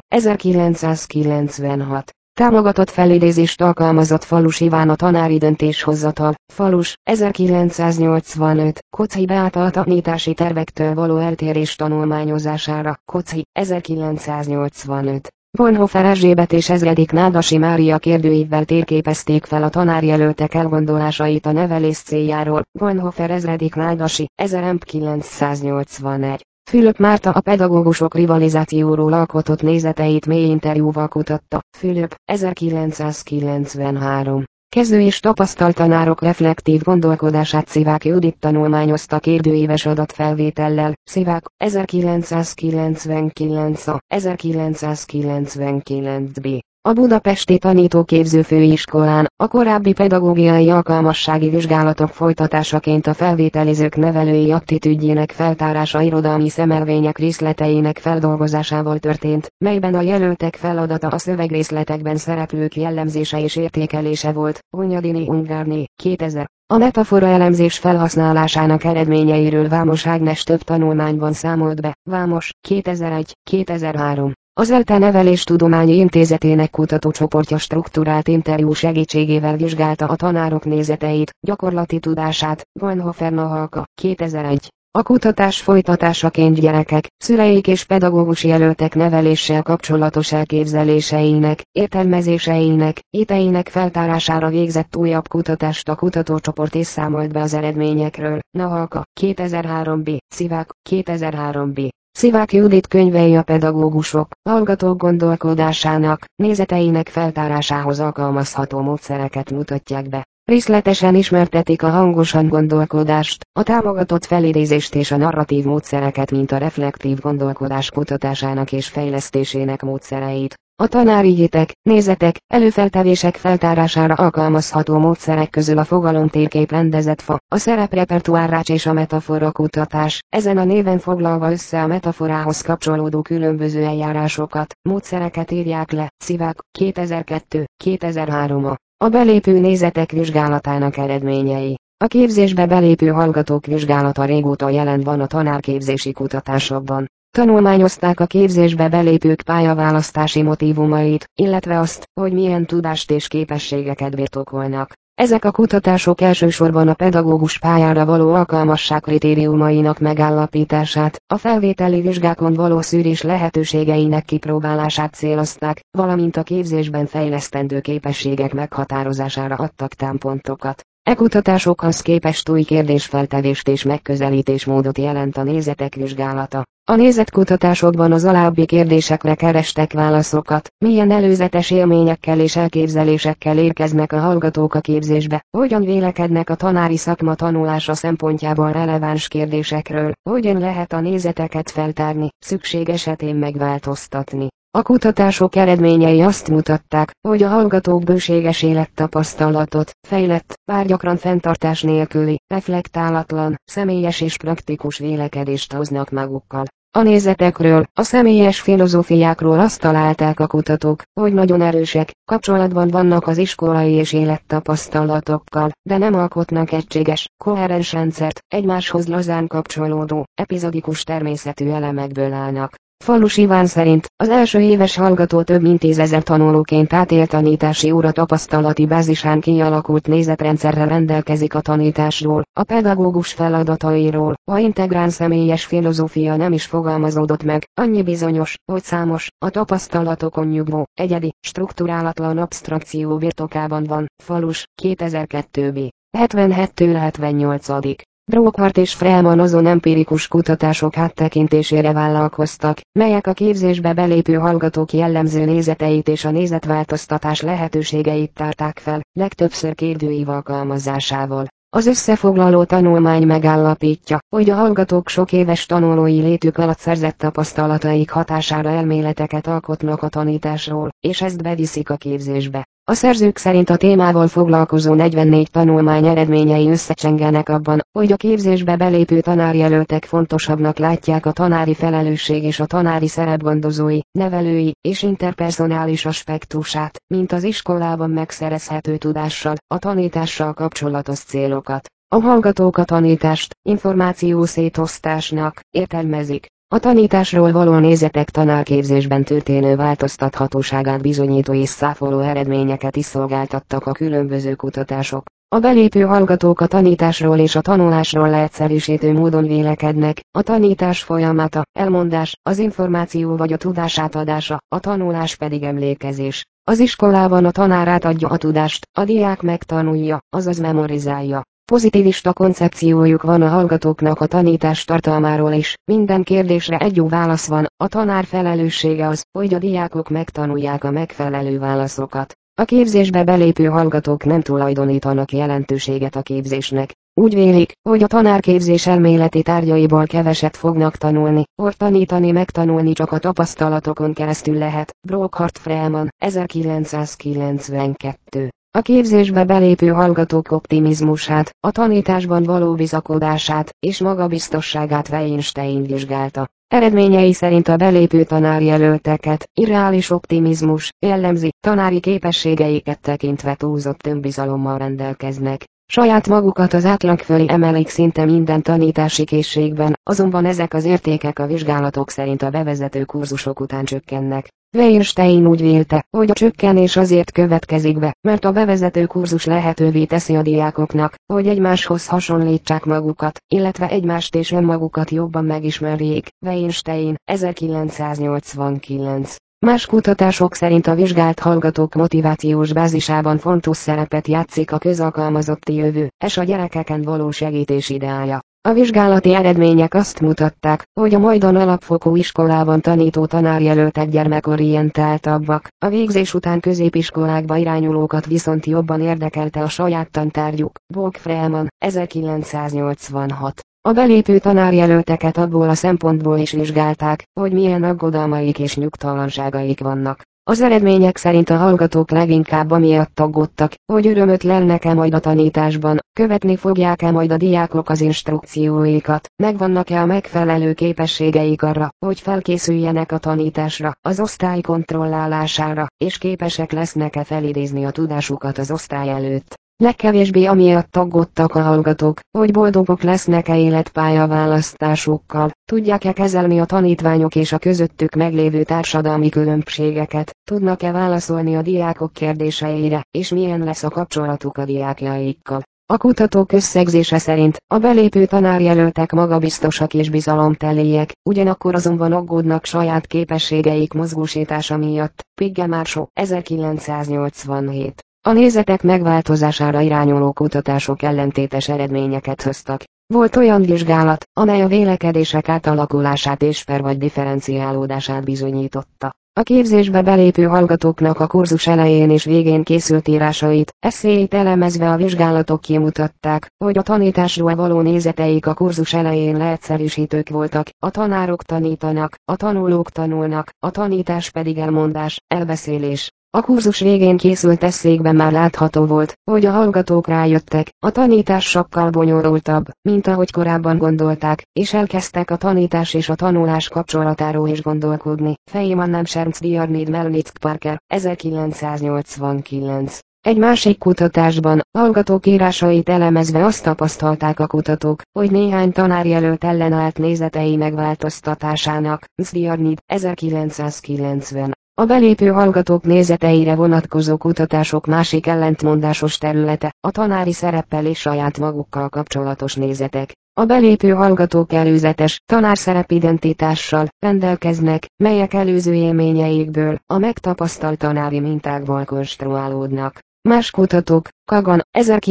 ezerkilencszázkilencvenhat. Támogatott felidézést alkalmazott Falus Iván a tanári döntéshozatal. Falus, ezerkilencszáznyolcvanöt. Koczhy Beáta a tanítási tervektől való eltérés tanulmányozására. Koczhy, ezerkilencszáznyolcvanöt. Bonhoeffer Erzsébet és Ezredik Nádasi Mária kérdőívvel térképezték fel a tanárjelöltek elgondolásait a nevelés céljáról. Bonhoeffer Ezredik Nádasi, ezerkilencszáznyolcvanegy. Fülöp Márta a pedagógusok rivalizációról alkotott nézeteit mély interjúval kutatta. Fülöp, ezerkilencszázkilencvenhárom. Kezdő és tapasztalt tanárok reflektív gondolkodását Szivák Judit tanulmányozta kérdőíves adatfelvétellel. Szivák, ezerkilencszázkilencvenkilenc a. ezerkilencszázkilencvenkilenc b. A Budapesti Tanítóképző Főiskolán, a korábbi pedagógiai alkalmassági vizsgálatok folytatásaként a felvételizők nevelői attitűdjének feltárása irodalmi szemelvények részleteinek feldolgozásával történt, melyben a jelöltek feladata a szövegrészletekben szereplők jellemzése és értékelése volt. Hunyadini Ungárné, kétezer. A metafora elemzés felhasználásának eredményeiről Vámos Ágnes több tanulmányban számolt be. Vámos, kétezeregy, kétezer-három. Az ELTE Neveléstudományi Intézetének kutatócsoportja strukturált interjú segítségével vizsgálta a tanárok nézeteit, gyakorlati tudását. Bonhoeffer Nahalka, kétezeregy. A kutatás folytatásaként gyerekek, szüleik és pedagógus jelöltek neveléssel kapcsolatos elképzeléseinek, értelmezéseinek, hiteinek feltárására végzett újabb kutatást a kutatócsoport és számolt be az eredményekről. Nahalka, kétezer-három b. Szivák, kétezer-három b. Szivák Judit könyvei a pedagógusok, hallgatók gondolkodásának, nézeteinek feltárásához alkalmazható módszereket mutatják be. Részletesen ismertetik a hangosan gondolkodást, a támogatott felidézést és a narratív módszereket, mint a reflektív gondolkodás kutatásának és fejlesztésének módszereit. A tanári hitek, nézetek, előfeltevések feltárására alkalmazható módszerek közül a fogalomtérkép rendezett fa, a szereprepertoárrács és a metafora kutatás, ezen a néven foglalva össze a metaforához kapcsolódó különböző eljárásokat, módszereket írják le. Szivák, kétezer-kettő, kétezer-három a. A belépő nézetek vizsgálatának eredményei. A képzésbe belépő hallgatók vizsgálata régóta jelen van a tanárképzési kutatásokban. Tanulmányozták a képzésbe belépők pályaválasztási motívumait, illetve azt, hogy milyen tudást és képességeket birtokolnak. Ezek a kutatások elsősorban a pedagógus pályára való alkalmasság kritériumainak megállapítását, a felvételi vizsgákon való szűrés lehetőségeinek kipróbálását célozták, valamint a képzésben fejlesztendő képességek meghatározására adtak támpontokat. E kutatásokhoz képest új kérdésfeltevést és megközelítésmódot jelent a nézetek vizsgálata. A nézetkutatásokban az alábbi kérdésekre kerestek válaszokat: milyen előzetes élményekkel és elképzelésekkel érkeznek a hallgatók a képzésbe, hogyan vélekednek a tanári szakma tanulása szempontjából releváns kérdésekről, hogyan lehet a nézeteket feltárni, szükség esetén megváltoztatni. A kutatások eredményei azt mutatták, hogy a hallgatók bőséges élettapasztalatot, fejlett, bár gyakran fenntartás nélküli, reflektálatlan, személyes és praktikus vélekedést hoznak magukkal. A nézetekről, a személyes filozófiákról azt találták a kutatók, hogy nagyon erősek, kapcsolatban vannak az iskolai és élettapasztalatokkal, de nem alkotnak egységes, koherens rendszert, egymáshoz lazán kapcsolódó, epizodikus természetű elemekből állnak. Falus Iván szerint, az első éves hallgató több mint tízezer tanulóként átélt tanítási óra tapasztalati bázisán kialakult nézetrendszerrel rendelkezik a tanításról, a pedagógus feladatairól, ha integrán személyes filozófia nem is fogalmazódott meg, annyi bizonyos, hogy számos, a tapasztalatokon nyugvó, egyedi, strukturálatlan absztrakció birtokában van. Falus, kétezer-kettő b. hetvenhettől hetvennyolc. Brockhart és Frellman azon empirikus kutatások áttekintésére vállalkoztak, melyek a képzésbe belépő hallgatók jellemző nézeteit és a nézetváltoztatás lehetőségeit tárták fel, legtöbbször kérdőív alkalmazásával. Az összefoglaló tanulmány megállapítja, hogy a hallgatók sok éves tanulói létük alatt szerzett tapasztalataik hatására elméleteket alkotnak a tanításról, és ezt beviszik a képzésbe. A szerzők szerint a témával foglalkozó negyvennégy tanulmány eredményei összecsengenek abban, hogy a képzésbe belépő tanárjelöltek fontosabbnak látják a tanári felelősség és a tanári szerepgondozói, nevelői és interpersonális aspektusát, mint az iskolában megszerezhető tudással, a tanítással kapcsolatos célokat. A hallgatók a tanítást információ szétosztásnak értelmezik. A tanításról való nézetek tanárképzésben történő változtathatóságát bizonyító és száfoló eredményeket is szolgáltattak a különböző kutatások. A belépő hallgatók a tanításról és a tanulásról leegyszerűsítő módon vélekednek. A tanítás folyamata, elmondás, az információ vagy a tudás átadása, a tanulás pedig emlékezés. Az iskolában a tanár átadja a tudást, a diák megtanulja, azaz memorizálja. Pozitivista koncepciójuk van a hallgatóknak a tanítás tartalmáról is. Minden kérdésre egy jó válasz van, a tanár felelőssége az, hogy a diákok megtanulják a megfelelő válaszokat. A képzésbe belépő hallgatók nem tulajdonítanak jelentőséget a képzésnek. Úgy vélik, hogy a tanárképzés elméleti tárgyaiból keveset fognak tanulni, or tanítani megtanulni csak a tapasztalatokon keresztül lehet. Brockhart Freeman, ezerkilencszázkilencvenkettő. A képzésbe belépő hallgatók optimizmusát, a tanításban való bizakodását és magabiztosságát Weinstein vizsgálta. Eredményei szerint a belépő tanárjelölteket irreális optimizmus jellemzi, tanári képességeiket tekintve túlzott önbizalommal rendelkeznek. Saját magukat az átlag fölé emelik szinte minden tanítási készségben, azonban ezek az értékek a vizsgálatok szerint a bevezető kurzusok után csökkennek. Weinstein úgy vélte, hogy a csökkenés azért következik be, mert a bevezető kurzus lehetővé teszi a diákoknak, hogy egymáshoz hasonlítsák magukat, illetve egymást és önmagukat jobban megismerjék. Weinstein, ezerkilencszáznyolcvankilenc. Más kutatások szerint a vizsgált hallgatók motivációs bázisában fontos szerepet játszik a közalkalmazotti jövő, és a gyerekeken való segítés ideája. A vizsgálati eredmények azt mutatták, hogy a Majdan alapfokú iskolában tanító tanárjelöltek gyermekorientáltabbak, a végzés után középiskolákba irányulókat viszont jobban érdekelte a saját tantárgyuk. Bob Freeman, ezerkilencszáznyolcvanhat. A belépő tanárjelölteket abból a szempontból is vizsgálták, hogy milyen aggodalmaik és nyugtalanságaik vannak. Az eredmények szerint a hallgatók leginkább amiatt aggódtak, hogy örömötlennek-e majd a tanításban, követni fogják-e majd a diákok az instrukcióikat, megvannak-e a megfelelő képességeik arra, hogy felkészüljenek a tanításra, az osztály kontrollálására, és képesek lesznek-e felidézni a tudásukat az osztály előtt. Legkevésbé amiatt aggódtak a hallgatók, hogy boldogok lesznek-e életpályaválasztásukkal, tudják-e kezelni a tanítványok és a közöttük meglévő társadalmi különbségeket, tudnak-e válaszolni a diákok kérdéseire, és milyen lesz a kapcsolatuk a diákjaikkal. A kutatók összegzése szerint a belépő tanárjelöltek magabiztosak és bizalomteliek, ugyanakkor azonban aggódnak saját képességeik mozgósítása miatt. Pigge Marshall, ezerkilencszáznyolcvanhét. A nézetek megváltozására irányuló kutatások ellentétes eredményeket hoztak. Volt olyan vizsgálat, amely a vélekedések átalakulását és per vagy differenciálódását bizonyította. A képzésbe belépő hallgatóknak a kurzus elején és végén készült írásait, esszéit elemezve a vizsgálatok kimutatták, hogy a tanításról való nézeteik a kurzus elején leegyszerűsítők voltak, a tanárok tanítanak, a tanulók tanulnak, a tanítás pedig elmondás, elbeszélés. A kurzus végén készült esszékben már látható volt, hogy a hallgatók rájöttek, a tanítás sokkal bonyolultabb, mint ahogy korábban gondolták, és elkezdtek a tanítás és a tanulás kapcsolatáról is gondolkodni. Feynman nem Scherz Diarmid Melnick Parker, ezerkilencszáznyolcvankilenc. Egy másik kutatásban, hallgatók írásait elemezve azt tapasztalták a kutatók, hogy néhány tanárjelölt ellenállt nézetei megváltoztatásának. Diarmid, ezerkilencszázkilencven. A belépő hallgatók nézeteire vonatkozó kutatások másik ellentmondásos területe, a tanári szereppel és saját magukkal kapcsolatos nézetek. A belépő hallgatók előzetes, tanárszerepidentitással rendelkeznek, melyek előző élményeikből, a megtapasztalt tanári mintákból konstruálódnak. Más kutatók, Kagan,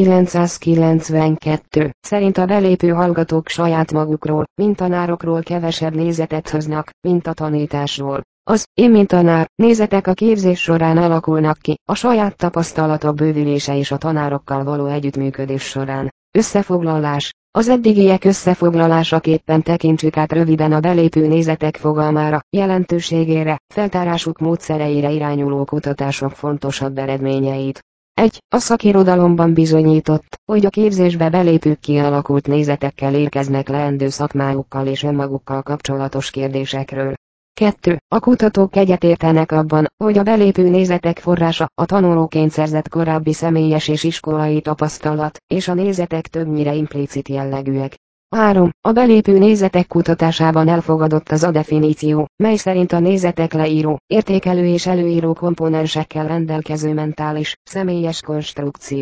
ezerkilencszázkilencvenkettő, szerint a belépő hallgatók saját magukról, mint tanárokról kevesebb nézetet hoznak, mint a tanításról. Az én mint tanár nézetek a képzés során alakulnak ki, a saját tapasztalatok bővülése és a tanárokkal való együttműködés során. Összefoglalás. Az eddigiek összefoglalásaképpen tekintsük át röviden a belépő nézetek fogalmára, jelentőségére, feltárásuk módszereire irányuló kutatások fontosabb eredményeit. egy. A szakirodalomban bizonyított, hogy a képzésbe belépők kialakult nézetekkel érkeznek leendő szakmájukkal és önmagukkal kapcsolatos kérdésekről. kettő. A kutatók egyetértenek abban, hogy a belépő nézetek forrása a tanulóként szerzett korábbi személyes és iskolai tapasztalat, és a nézetek többnyire implicit jellegűek. három. A belépő nézetek kutatásában elfogadott az a definíció, mely szerint a nézetek leíró, értékelő és előíró komponensekkel rendelkező mentális, személyes konstrukciók.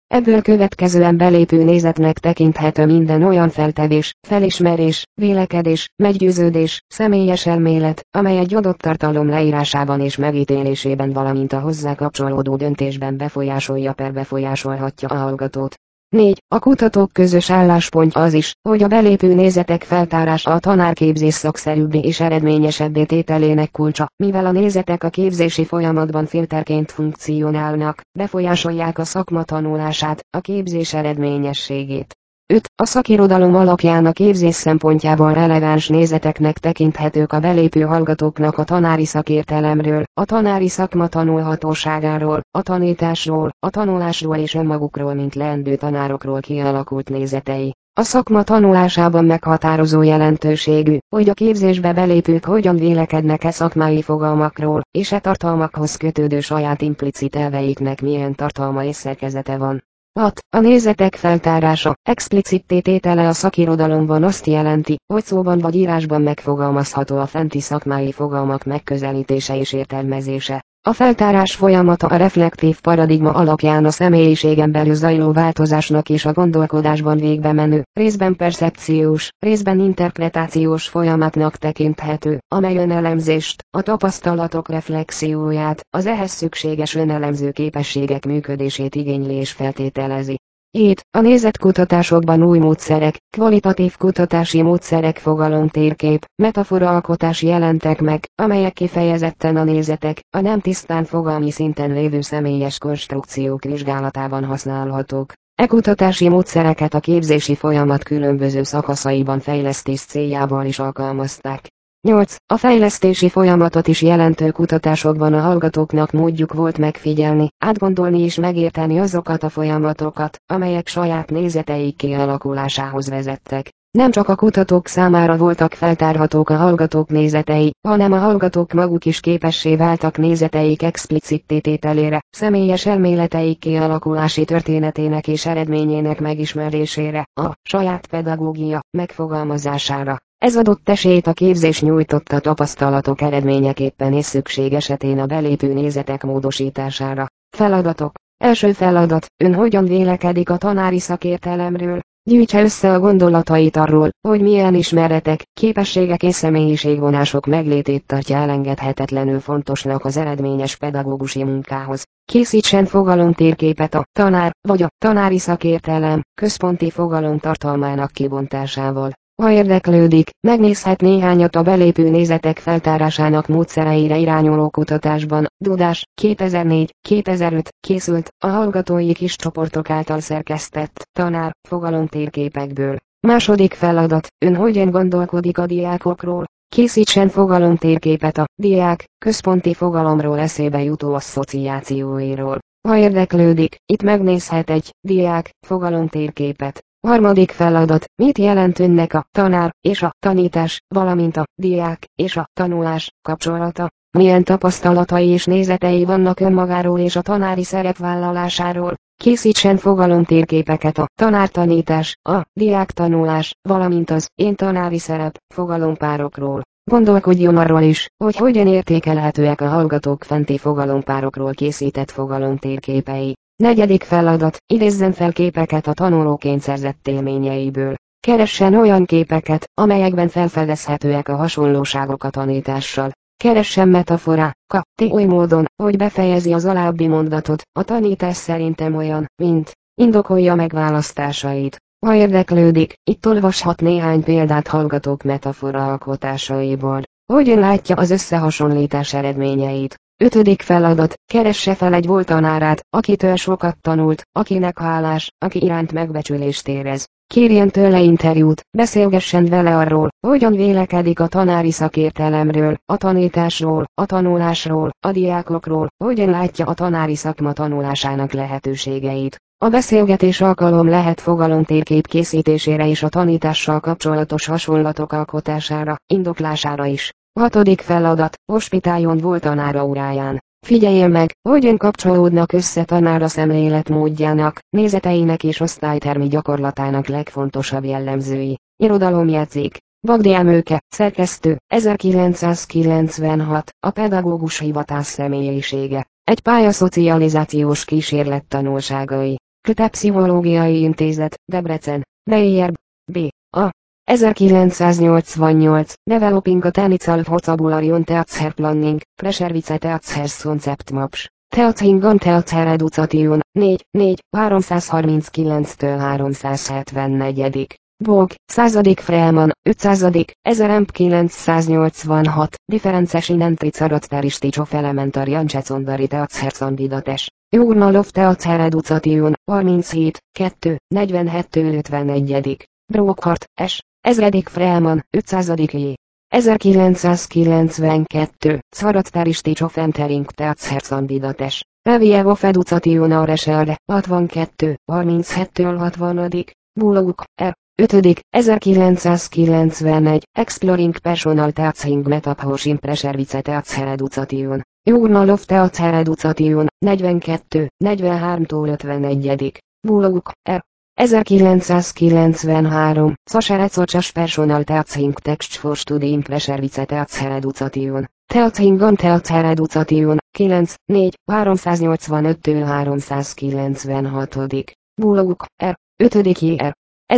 Ebből következően belépő nézetnek tekinthető minden olyan feltevés, felismerés, vélekedés, meggyőződés, személyes elmélet, amely egy adott tartalom leírásában és megítélésében valamint a hozzá kapcsolódó döntésben befolyásolja per befolyásolhatja a hallgatót. négy. A kutatók közös álláspontja az is, hogy a belépő nézetek feltárása a tanárképzés szakszerűbbé és eredményesebbé tételének kulcsa, mivel a nézetek a képzési folyamatban filterként funkcionálnak, befolyásolják a szakma tanulását, a képzés eredményességét. öt. A szakirodalom alapján a képzés szempontjából releváns nézeteknek tekinthetők a belépő hallgatóknak a tanári szakértelemről, a tanári szakma tanulhatóságáról, a tanításról, a tanulásról és önmagukról mint leendő tanárokról kialakult nézetei. A szakma tanulásában meghatározó jelentőségű, hogy a képzésbe belépők hogyan vélekednek-e szakmai fogalmakról, és e tartalmakhoz kötődő saját implicit elveiknek milyen tartalma és szerkezete van. hat. A nézetek feltárása, explicit tétele a szakirodalomban azt jelenti, hogy szóban vagy írásban megfogalmazható a fenti szakmai fogalmak megközelítése és értelmezése. A feltárás folyamata a reflektív paradigma alapján a személyiségen belül zajló változásnak és a gondolkodásban végbe menő, részben percepciós, részben interpretációs folyamatnak tekinthető, amely önelemzést, a tapasztalatok reflexióját, az ehhez szükséges önelemző képességek működését igényli és feltételezi. hét. A nézetkutatásokban új módszerek, kvalitatív kutatási módszerek fogalomtérkép, metaforaalkotás jelentek meg, amelyek kifejezetten a nézetek, a nem tisztán fogalmi szinten lévő személyes konstrukciók vizsgálatában használhatók. E kutatási módszereket a képzési folyamat különböző szakaszaiban fejlesztés céljából is alkalmazták. nyolc. A fejlesztési folyamatot is jelentő kutatásokban a hallgatóknak módjuk volt megfigyelni, átgondolni és megérteni azokat a folyamatokat, amelyek saját nézeteik kialakulásához vezettek. Nem csak a kutatók számára voltak feltárhatók a hallgatók nézetei, hanem a hallgatók maguk is képessé váltak nézeteik explicit tételére, személyes elméleteik kialakulási történetének és eredményének megismerésére, a saját pedagógia megfogalmazására. Ez adott esélyt a képzés nyújtotta tapasztalatok eredményeképpen és szükség esetén a belépő nézetek módosítására. Feladatok. Első feladat, ön hogyan vélekedik a tanári szakértelemről? Gyűjtse össze a gondolatait arról, hogy milyen ismeretek, képességek és személyiségvonások meglétét tartja elengedhetetlenül fontosnak az eredményes pedagógusi munkához. Készítsen fogalomtérképet a tanár vagy a tanári szakértelem központi fogalom tartalmának kibontásával. Ha érdeklődik, megnézhet néhányat a belépő nézetek feltárásának módszereire irányuló kutatásban. Dudás, kétezer-négy kétezer-öt készült, a hallgatói kis csoportok által szerkesztett tanár fogalomtérképekből. Második feladat, ön hogyan gondolkodik a diákokról? Készítsen fogalomtérképet a diák központi fogalomról eszébe jutó asszociációiról. Ha érdeklődik, itt megnézhet egy diák fogalomtérképet. Harmadik feladat, mit jelent önnek a tanár és a tanítás, valamint a diák és a tanulás kapcsolata? Milyen tapasztalatai és nézetei vannak önmagáról és a tanári szerepvállalásáról? Készítsen fogalomtérképeket a tanártanítás, a diáktanulás, valamint az én tanári szerep fogalompárokról. Gondolkodjon arról is, hogy hogyan értékelhetőek a hallgatók fenti fogalompárokról készített fogalomtérképei. Negyedik feladat, idézzen fel képeket a tanulóként szerzett élményeiből. Keressen olyan képeket, amelyekben felfedezhetőek a hasonlóságok a tanítással. Keressen metaforákat oly módon, hogy befejezi az alábbi mondatot, a tanítás szerintem olyan, mint, indokolja megválasztásait. Ha érdeklődik, itt olvashat néhány példát hallgatók metafora alkotásaiból. Hogyan látja az összehasonlítás eredményeit? Ötödik feladat, keresse fel egy volt tanárát, akitől sokat tanult, akinek hálás, aki iránt megbecsülést érez. Kérjen tőle interjút, beszélgessen vele arról, hogyan vélekedik a tanári szakértelemről, a tanításról, a tanulásról, a diákokról, hogyan látja a tanári szakma tanulásának lehetőségeit. A beszélgetés alkalom lehet fogalomtérkép készítésére és a tanítással kapcsolatos hasonlatok alkotására, indoklására is. Hatodik feladat, hospitáljon volt tanára óráján. Figyeljen meg, hogyan kapcsolódnak össze tanára szemléletmódjának, nézeteinek és osztálytermi gyakorlatának legfontosabb jellemzői. Irodalomjegyzék. Bagdi Emőke, szerkesztő, ezerkilencszázkilencvenhat, a pedagógus hivatás személyisége. Egy pályaszocializációs kísérlet tanulságai. Köte Pszichológiai Intézet, Debrecen, Beyer, B. A. ezerkilencszáznyolcvannyolc, Developing a Technical Vocabulary on Theater Planning, Presservice Theater Concept Maps, Theater on Theater Education, négy, négy, háromszázharminckilenctől háromszázhetvennégy. Bog, századik Freeman, ötszázadik, ezer kilencszáznyolcvanhat, Differences Identity Characteristics of Elementary and Secondary Theater Candidates, Journal of Theater Education, harminchét, kettő, negyvenhettől ötvenegy. Brockhart, S. ezredik Freeman, ötszázadik J. ezerkilencszázkilencvenkettő, Characteristics of Entering Theater Candidates, Review of Education a Research, hatvankettő, harminchettől hatvan. Bullock, R. ötödik, ezerkilencszázkilencvenegy, Exploring Personal Teaching Metaphors in Presservice Theater Education, Journal of Theater Education, negyvenkettő, negyvenháromtól ötvenegy. Bullock, R. ezerkilencszázkilencvenhárom, Sacherecochas Personal Teaching Text for Study in Presservice Theater Education, Teaching on Theater Education, kilenc, négy, háromszáznyolcvanöttől háromszázkilencvenhat. Bullock, R. ötödik Jr.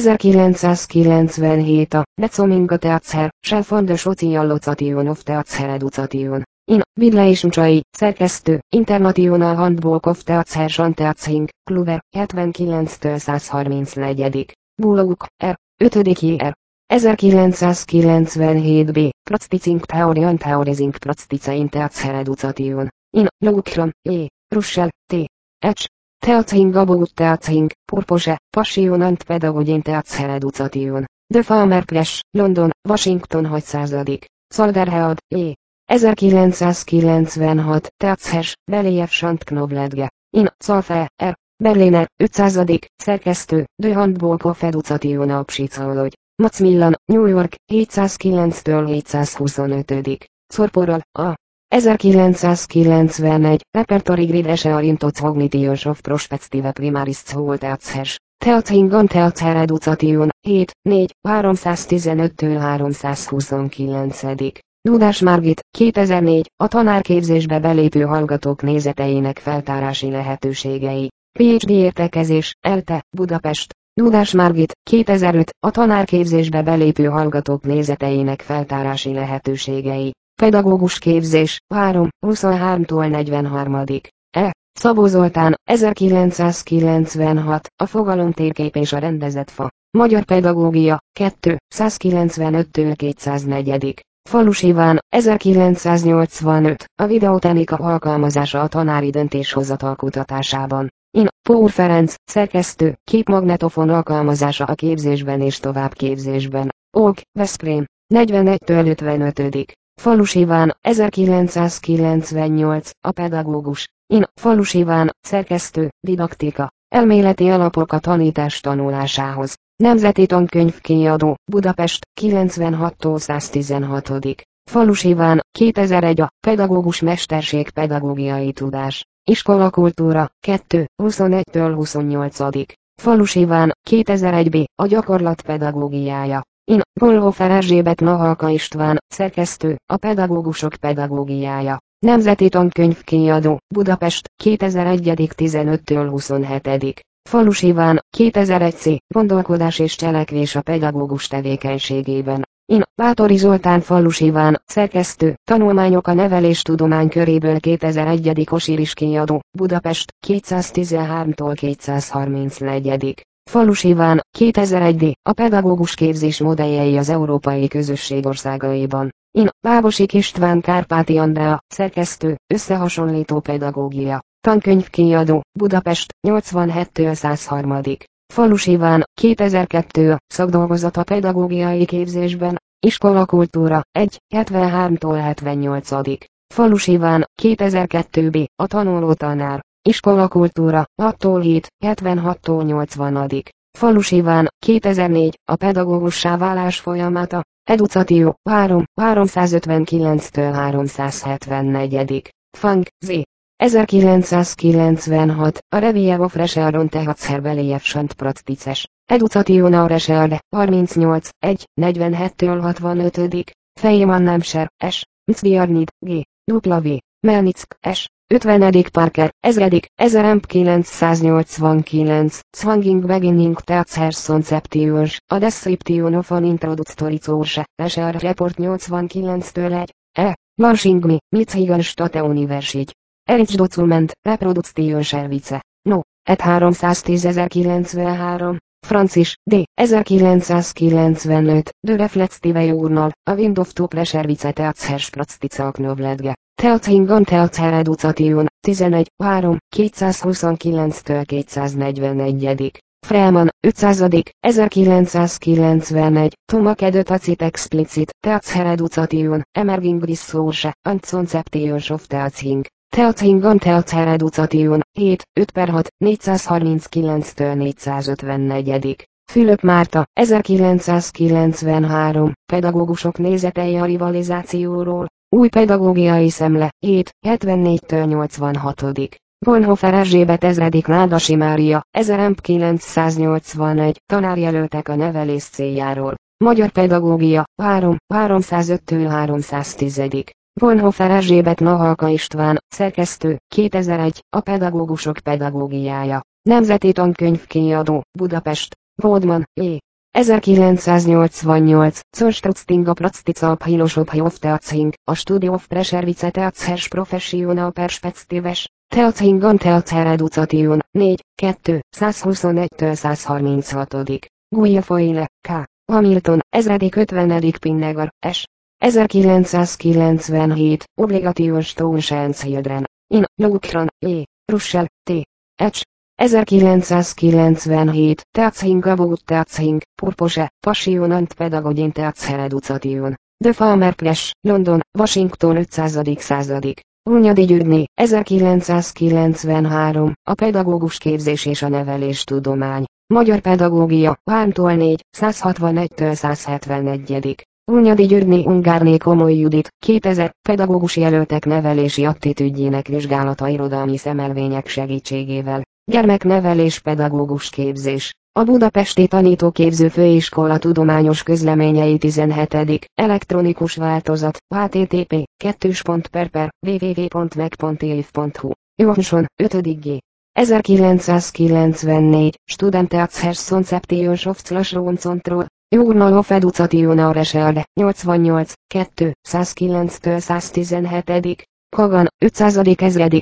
ezerkilencszázkilencvenhét a Becoming a Theater, Shelf on the Socialization of Theater Education. In, Vidleismcsai, szerkesztő, International Handbook of Theater and Teaching, Kluwer, hetvenkilenctől százharmincnégy. Bullock, R. ötödik Jr. ezerkilencszázkilencvenhét b. Practicing Theory and Theorizing Practice in Theater Education. In, Loughran, E. Russell, T. H. Teaching about Teaching, Purpose, Passion and Pedagogy in Theater Education. The Farmer Press, London, Washington hatszázadik. Calderhead, E. ezerkilencszázkilencvenhat, Teacher, Relief and Knowledge. In, Calfe, R. Berliner, ötszázadik. Szerkesztő, The Handbook of Education of Psychology. Macmillan, New York, hétszázkilenctől hétszázhuszonöt. Corporal, A. ezerkilencszázkilencvenegy, Repertory Grid Assurance Cognition of Prospective Primary School Teachers, Teaching on Theater Education, hét, négy, háromszáztizenöttől háromszázhuszonkilenc. Dudás Margit, kétezer-négy, a tanárképzésbe belépő hallgatók nézeteinek feltárási lehetőségei. PhD értekezés, ELTE, Budapest. Dudás Margit, kétezer-öt, a tanárképzésbe belépő hallgatók nézeteinek feltárási lehetőségei. Pedagógus képzés, három, huszonháromtól negyvenhárom. E. Szabó Zoltán, ezerkilencszázkilencvenhat, a fogalomtérkép és a rendezett fa. Magyar pedagógia, kettő, százkilencvenöttől kétszáznegyed. Falus Iván, ezerkilencszáznyolcvanöt, a videótechnika alkalmazása a tanári döntéshozatal kutatásában. In, Pór Ferenc, szerkesztő, képmagnetofon alkalmazása a képzésben és továbbképzésben. Ok, Veszprém, negyvenegytől ötvenöt. Falus Iván, ezerkilencszázkilencvennyolc, a pedagógus. In, Falus Iván, szerkesztő, didaktika, elméleti alapok a tanítás tanulásához. Nemzeti Tankönyvkiadó, Budapest, kilencvenhattól száztizenhat. Falus Iván, kétezer-egy a pedagógus mesterség pedagógiai tudás. Iskolakultúra, kettő, huszonegytől huszonnyolc. Falus Iván, kétezer-egy b. a gyakorlat pedagógiája. In, Gollhofer Erzsébet Nahalka István, szerkesztő, a pedagógusok pedagógiája. Nemzeti Tankönyvkiadó, Budapest, kétezer-egy. tizenöttől huszonhet. Falus Iván, kétezer-egy c. Gondolkodás és cselekvés a pedagógus tevékenységében. In, Báthori Zoltán Falus Iván, szerkesztő, tanulmányok a neveléstudomány köréből kétezer-egy. Osiris kiadó, Budapest, kétszáztizenháromtól kétszázharmincnégy. Falus Iván, kétezer-egy d. a pedagógus képzés modelljei az Európai Közösség országaiban. In, Bábosik István Kárpáti Andrea, szerkesztő, összehasonlító pedagógia. Tankönyvkiadó, Budapest, nyolcvanhettől százhárom. Falus Iván, kétezer-kettő. Szakdolgozat a pedagógiai képzésben. Iskolakultúra, egy, hetvenháromtól hetvennyolc. Falus Iván, kétezer-kettő b. A tanuló tanár. Iskolakultúra, hattól hét, hetvenhattól nyolcvan. Falus Iván, kétezer-négy. A pedagógussá válás folyamata. Educatio, három, háromszázötvenkilenctől háromszázhetvennégy. Fang, Z. ezerkilencszázkilencvenhat, a Review of Research on Theater Relief and Practices. Education a Research, harmincnyolc, egy, negyvenhettől hatvanöt. Feynman Nemser, S. Mcdiarnid, G. W. Melnick, S. ötvenedik Parker, ezredik, ezer kilencszáznyolcvankilenc, Swanging Beginning Theatres Conceptions, a Description of an Introductory Course, es er Report nyolcvankilenctől egy, E. Lansing Mi, Michigan State University. Erich Document, Reproduction Service. No. Et háromszáztízezer-kilencvenhárom. Francis, D. ezerkilencszázkilencvenöt. The Reflective Journal, a Wind of Two Service Theatres Practica Knowledge. Theatringan Theatre Education, tizenegy, három, kétszázhuszonkilenctől kétszáznegyvenegy. Freeman, ötszázadik, ezerkilencszázkilencvenegy, Thomas Ed Tacit Explicit, Theatre Education, Emerging Resource, and Conceptions of Theatring. Theatringan Theatre Education, hét, öt per hat, négyszázharminckilenctől négyszázötvenegy. Fülöp Márta, ezerkilencszázkilencvenhárom, Pedagógusok nézetei a rivalizációról, új pedagógiai szemle, hét, hetvennégytől nyolcvanhat. Bonhoeffer Erzsébet ezredik Nádasi Mária, ezerkilencszáznyolcvanegy, tanárjelöltek a nevelés céljáról. Magyar pedagógia, három, háromszázöttől háromszáztíz. Bonhoeffer Erzsébet Nahalka István, szerkesztő, kétezer-egy, a pedagógusok pedagógiája. Nemzeti Tankönyvkiadó, Budapest. Bodman, E. ezerkilencszáznyolcvannyolc, Zurstrutting a Practica Philosophy of Theatring, a Study of Preschervice Theatres Professional Perspectives, Theatringan Theatre Education, négy, kettő, százhuszonegytől százharminchat. Guilfoyle, K. Hamilton, ezredik ötvenedik Pinnegar, S. ezerkilencszázkilencvenhét, Obligation Stones and Children. In, Lukran, E. Russell, T. H. ezerkilencszázkilencvenhét, Theatring about Theatring, Purpose, Passion and Pedagogy in Theatre Education. The Farmer Press, London, Washington ötszázadik századik. Hunyadi György, ezerkilencszázkilencvenhárom, a pedagógus képzés és a nevelés tudomány. Magyar pedagógia, háromtól négy, százhatvanegytől százhetvenegy. Hunyadi György Ungárné Komoly Judit, kétezer, pedagógus jelöltek nevelési attitűdjének vizsgálata irodalmi szemelvények segítségével. Gyermeknevelés pedagógus képzés. A Budapesti Tanítóképző Főiskola tudományos közleményei tizenhetedik elektronikus változat, http kettős pont per per www pont meg pont év pont hu. Johnson, ötödik G. ezerkilencszázkilencvennégy, Student Theatres Conceptions of Classroom Control, Journal of Education a Research, nyolcvannyolc, kettő, százkilenctől száztizenhet. Kagan, ötszázadik ezredik,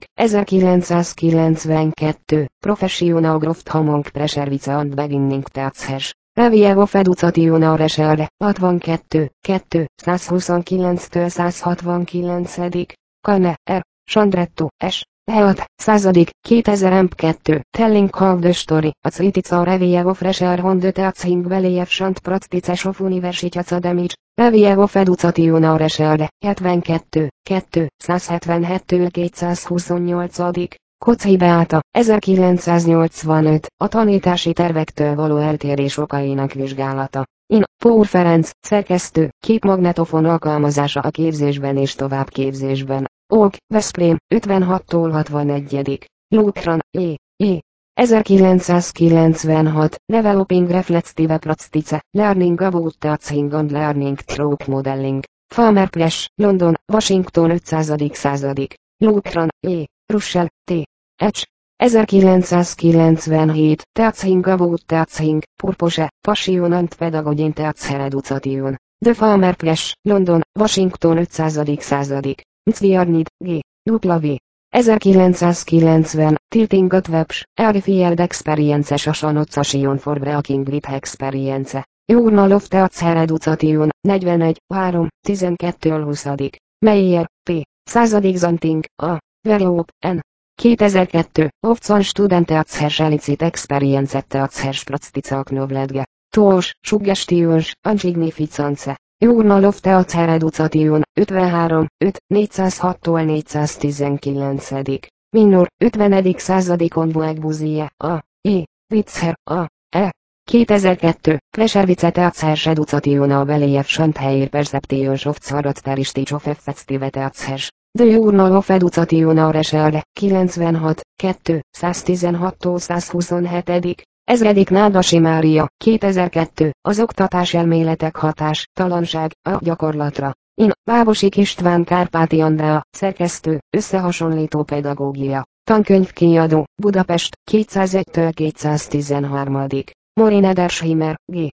ezerkilencszázkilencvenkettő, Professional Growth Among Preschervice and Beginning Theatres. Review of Education a Research, hatvankettő, kettő, százhuszonkilenctől százhatvankilenc. Kane, R. Sandretto, S. Heat, századik, kétezer-kettő, Telling of the Story, a Critica Review of Research on the Teaching Beliefs and Practices of University Academics, Review of Education a Research, hetvenkettő, kettő, százhetvenhettől kétszázhuszonnyolc. Kocai Beáta, ezerkilencszáznyolcvanöt, a tanítási tervektől való eltérés okainak vizsgálata. In, Pór Ferenc, szerkesztő, képmagnetofon alkalmazása a képzésben és továbbképzésben. Ok, Veszprém, ötvenhattól hatvanegy. Lukran, E. E. ezerkilencszázkilencvenhat, Developing Reflective Practice, Learning About Teaching and Learning Through Modeling. Farmer Press, London, Washington ötszázadik századik. Lukran, E. Russell, T. H. ezerkilencszázkilencvenhét, Teaching About Teaching, Purpose, Passion and Pedagogy in Theatre Education. The Farmer Press, London, Washington ötszázadik századik. Cviarnid, G. W. ezerkilencszázkilencven, Tilting at Webs, Early Field Experiences Association for Breaking with Experience. Journal of Theatre Education, negyvenegy, három, tizenkettő húsz. Meyer, P. századik Zanting, A. Verhoop, N. kétezer-kettő, Ofcan Student Theatres Elicit Experience Theatres Practica Knowledge. Tools, Suggestions, Unsignificance. Journal of Theatre Education, ötvenhárom, öt, négyszázhattól négyszáztizenkilenc. Minor, ötvenedik századi Konvoegbuzie, A. E. Witzer, A. E. kétezer-kettő, Preschervice Theatres Education a Beliefs and Higher Perceptions of Characteristics of Effective Theatres. The Journal of Education a Research, kilencvenhat, kettő, száztizenhattól százhuszonhet. Ezredik Nádasi Mária, kétezer-kettő, az oktatás elméletek hatás, talanság, a gyakorlatra. In. Bábosik István, Kárpáti Andrea, szerkesztő, összehasonlító pedagógia. Tankönyvkiadó, Budapest, kétszázegytől kétszáztizenhárom. Morin Edersheimer, G.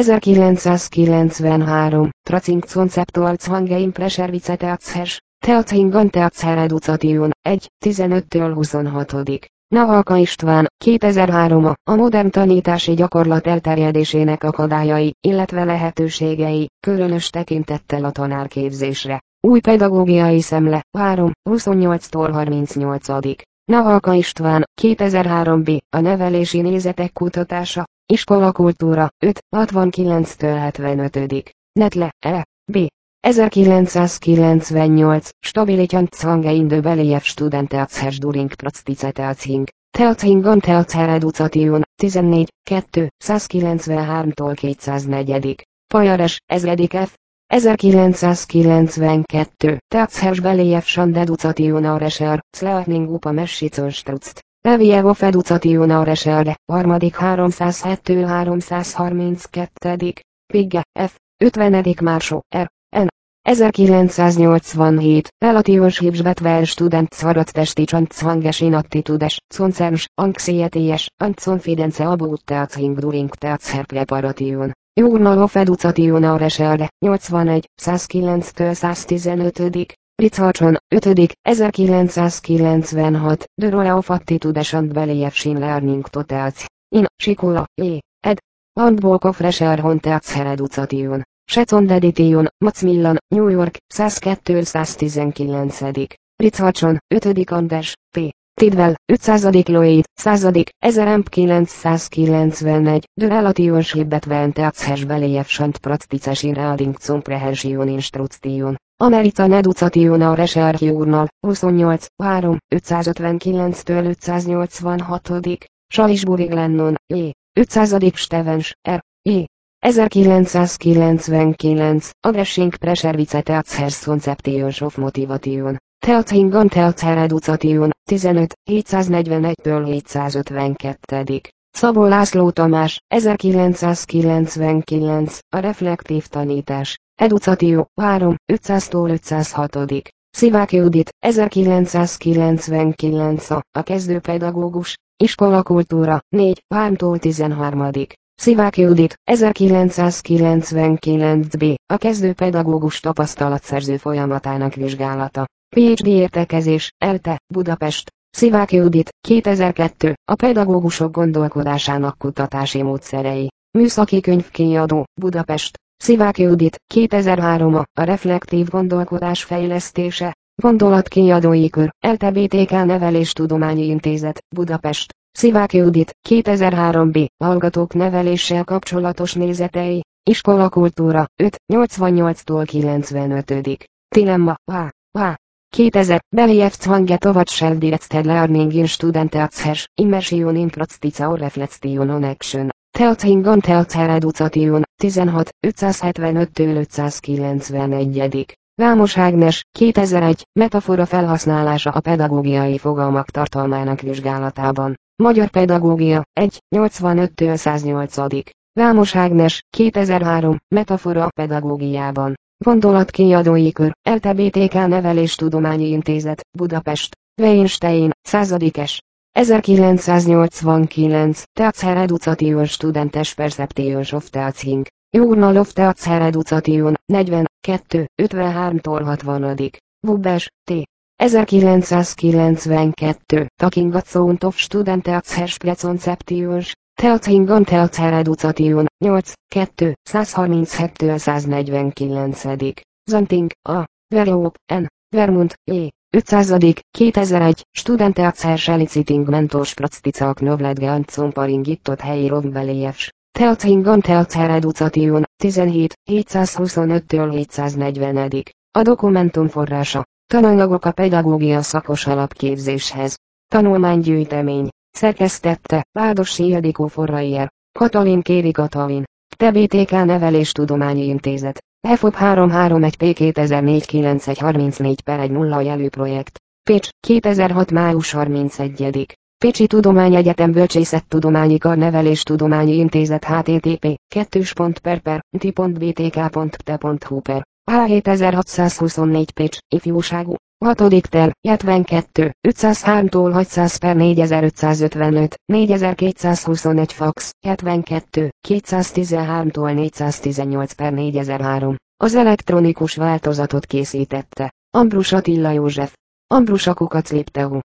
ezerkilencszázkilencvenhárom, Tracing Conceptual Zwangeim Preschervice Teatzers, Teatzingan Teatzer Education, egy, tizenöttől huszonhat. Navalka István, kétezer-három. A modern tanítási gyakorlat elterjedésének akadályai, illetve lehetőségei, különös tekintettel a tanárképzésre. Új pedagógiai szemle, három, huszonnyolctól harmincnyolc. Navalka István, kétezer-három. B. A nevelési nézetek kutatása, iskolakultúra, öt, hatvankilenctől hetvenöt. Netle, E. B. ezerkilencszázkilencvennyolc, Stabilityan Zwangein de Believ Studenteatzers During Praktice Teatzing, Teatzingan Teatzer Education, tizennégy, kettő, százkilencvenháromtól kétszáznegyed. Pajares, ezredik F. ezerkilencszázkilencvenkettő, Teatzers Believ Stand Education a Rescher, Sleachning Upa Messichenstrutzt. Leviev of Education a Rescher, harmadik háromszázhettől háromszázharminckettő. Pigge, F. ötvenedik Mársó, R. N. ezerkilencszáznyolcvanhét, Relationshipsbetween Students Haratztesti Zwangesin Attitudes, Concerns, Anxieties, and Confidence About Teaching During Teacher Preparation. Journal of Education a Rescher, nyolcvanegy, százkilenctől száztizenöt. Richardson, ötödik, ezerkilencszázkilencvenhat, The Role of Attitudes and Beliefs in Learning to Teach. In. Sikola, J. ed. Handbook of Rescher on Teacher Education. Second Edition, Macmillan, New York, százkettő száztizenkilenc. Richardson, ötödik Anders, P. Tidwell, ötszázadik Lloyd, századik, ezerkilencszázkilencvenegy, The Relationship Between Teachers Beliefs and Practices in Reading Comprehension Instruction. American Education a Rescher Journal, huszonnyolc, három, ötszázötvenkilenctől ötszáznyolcvanhat. Salisbury Glennon, J. ötszázadik Stevens, R. J. ezerkilencszázkilencvenkilenc, Addressing Preschervice Teatzers Conceptions of Motivation. Teatzingan Teatzer Education, tizenöt, hétszáznegyvenegytől hétszázötvenkettő. Szabó László Tamás, ezerkilencszázkilencvenkilenc, A reflektív tanítás. Education, három, ötszáztól ötszázhat. Szivák Judit, ezerkilencszázkilencvenkilenc. A kezdőpedagógus, iskolakultúra, négy, háromtól tizenhárom. Szivák Judit, ezerkilencszázkilencvenkilenc. B. A kezdőpedagógus tapasztalatszerző folyamatának vizsgálata. PhD értekezés, ELTE, Budapest. Szivák Judit, kétezer-kettő. A pedagógusok gondolkodásának kutatási módszerei. Műszaki könyvkiadó, Budapest. Szivák Judit, kétezer-három. A reflektív gondolkodás fejlesztése. Gondolatkiadói kör, ELTE bé té ká Neveléstudományi Intézet, Budapest. Szivák Judit, kétezer-három. B. Hallgatók neveléssel kapcsolatos nézetei. Iskolakultúra, öt, nyolcvannyolctól kilencvenöt. Dilemma, H. H. kétezer. Believ Zwange Towards Self-Directed Learning in Studenteatzers, Immersion in Practice or Reflection on Action. Teatzingan Teatzer Education, tizenhat, ötszázhetvenöttől ötszázkilencvenegy. Vámos Ágnes, kétezer-egy. Metafora felhasználása a pedagógiai fogalmak tartalmának vizsgálatában. Magyar Pedagógia, egy, nyolcvanöttől száznyolc. Vámos Ágnes, kétezer-három. Metafora a pedagógiában. Gondolatkiadói kör, ELTE bé té ká Neveléstudományi Intézet, Budapest. Weinstein, századikes. ezerkilencszáznyolcvankilenc. Teatzer Education Studentes Perceptions of Teaching. Journal of Teatzer Education, negyven, kettő, ötvenháromtól hatvan. Wubbes, T. ezerkilencszázkilencvenkettő. Talking Account of Student Teatzers Preconceptions. Teatzingan Teatzer Education, nyolc, kettő, százharminchettől száznegyvenkilenc. Zanting, A. Verhoop, N. Vermont, J. ötszázadik. kétezer-egy. Student Teatzers Eliciting Mentors Practice Acknowledge and Comparing It helyi Beliefs. Teatzingan Teatzer Education, tizenhét, hétszázhuszonöttől hétszáznegyven. A dokumentum forrása. Tananyagok a pedagógia szakos alapképzéshez. Tanulmánygyűjtemény. Szerkesztette, Vádossi Ildikó Forraier. Katalin Kéri Katalin. té bé té ká Neveléstudományi Intézet. F O P háromszázharmincegy P kétezer-négy kilencszázharmincnégy per egy nulla jelű projekt. Pécs, kétezer-hat május harmincegyedike. Pécsi Tudományegyetem Bölcsészettudományi Kar Neveléstudományi Intézet http kettős pont per per ti pont b t k pont p t pont hu per H hétezer-hatszázhuszonnégy Pécs, ifjúságú, hatodik tel, hetvenkettő, ötszázhárom hatszáz per négyezer-ötszázötvenöt, négyezer-kétszázhuszonegy fax, hetvenkettő, kétszáztizenhárom négyszáztizennyolc per négyezer-három. Az elektronikus változatot készítette Ambrus Attila József. Ambrus a kukac lipteu.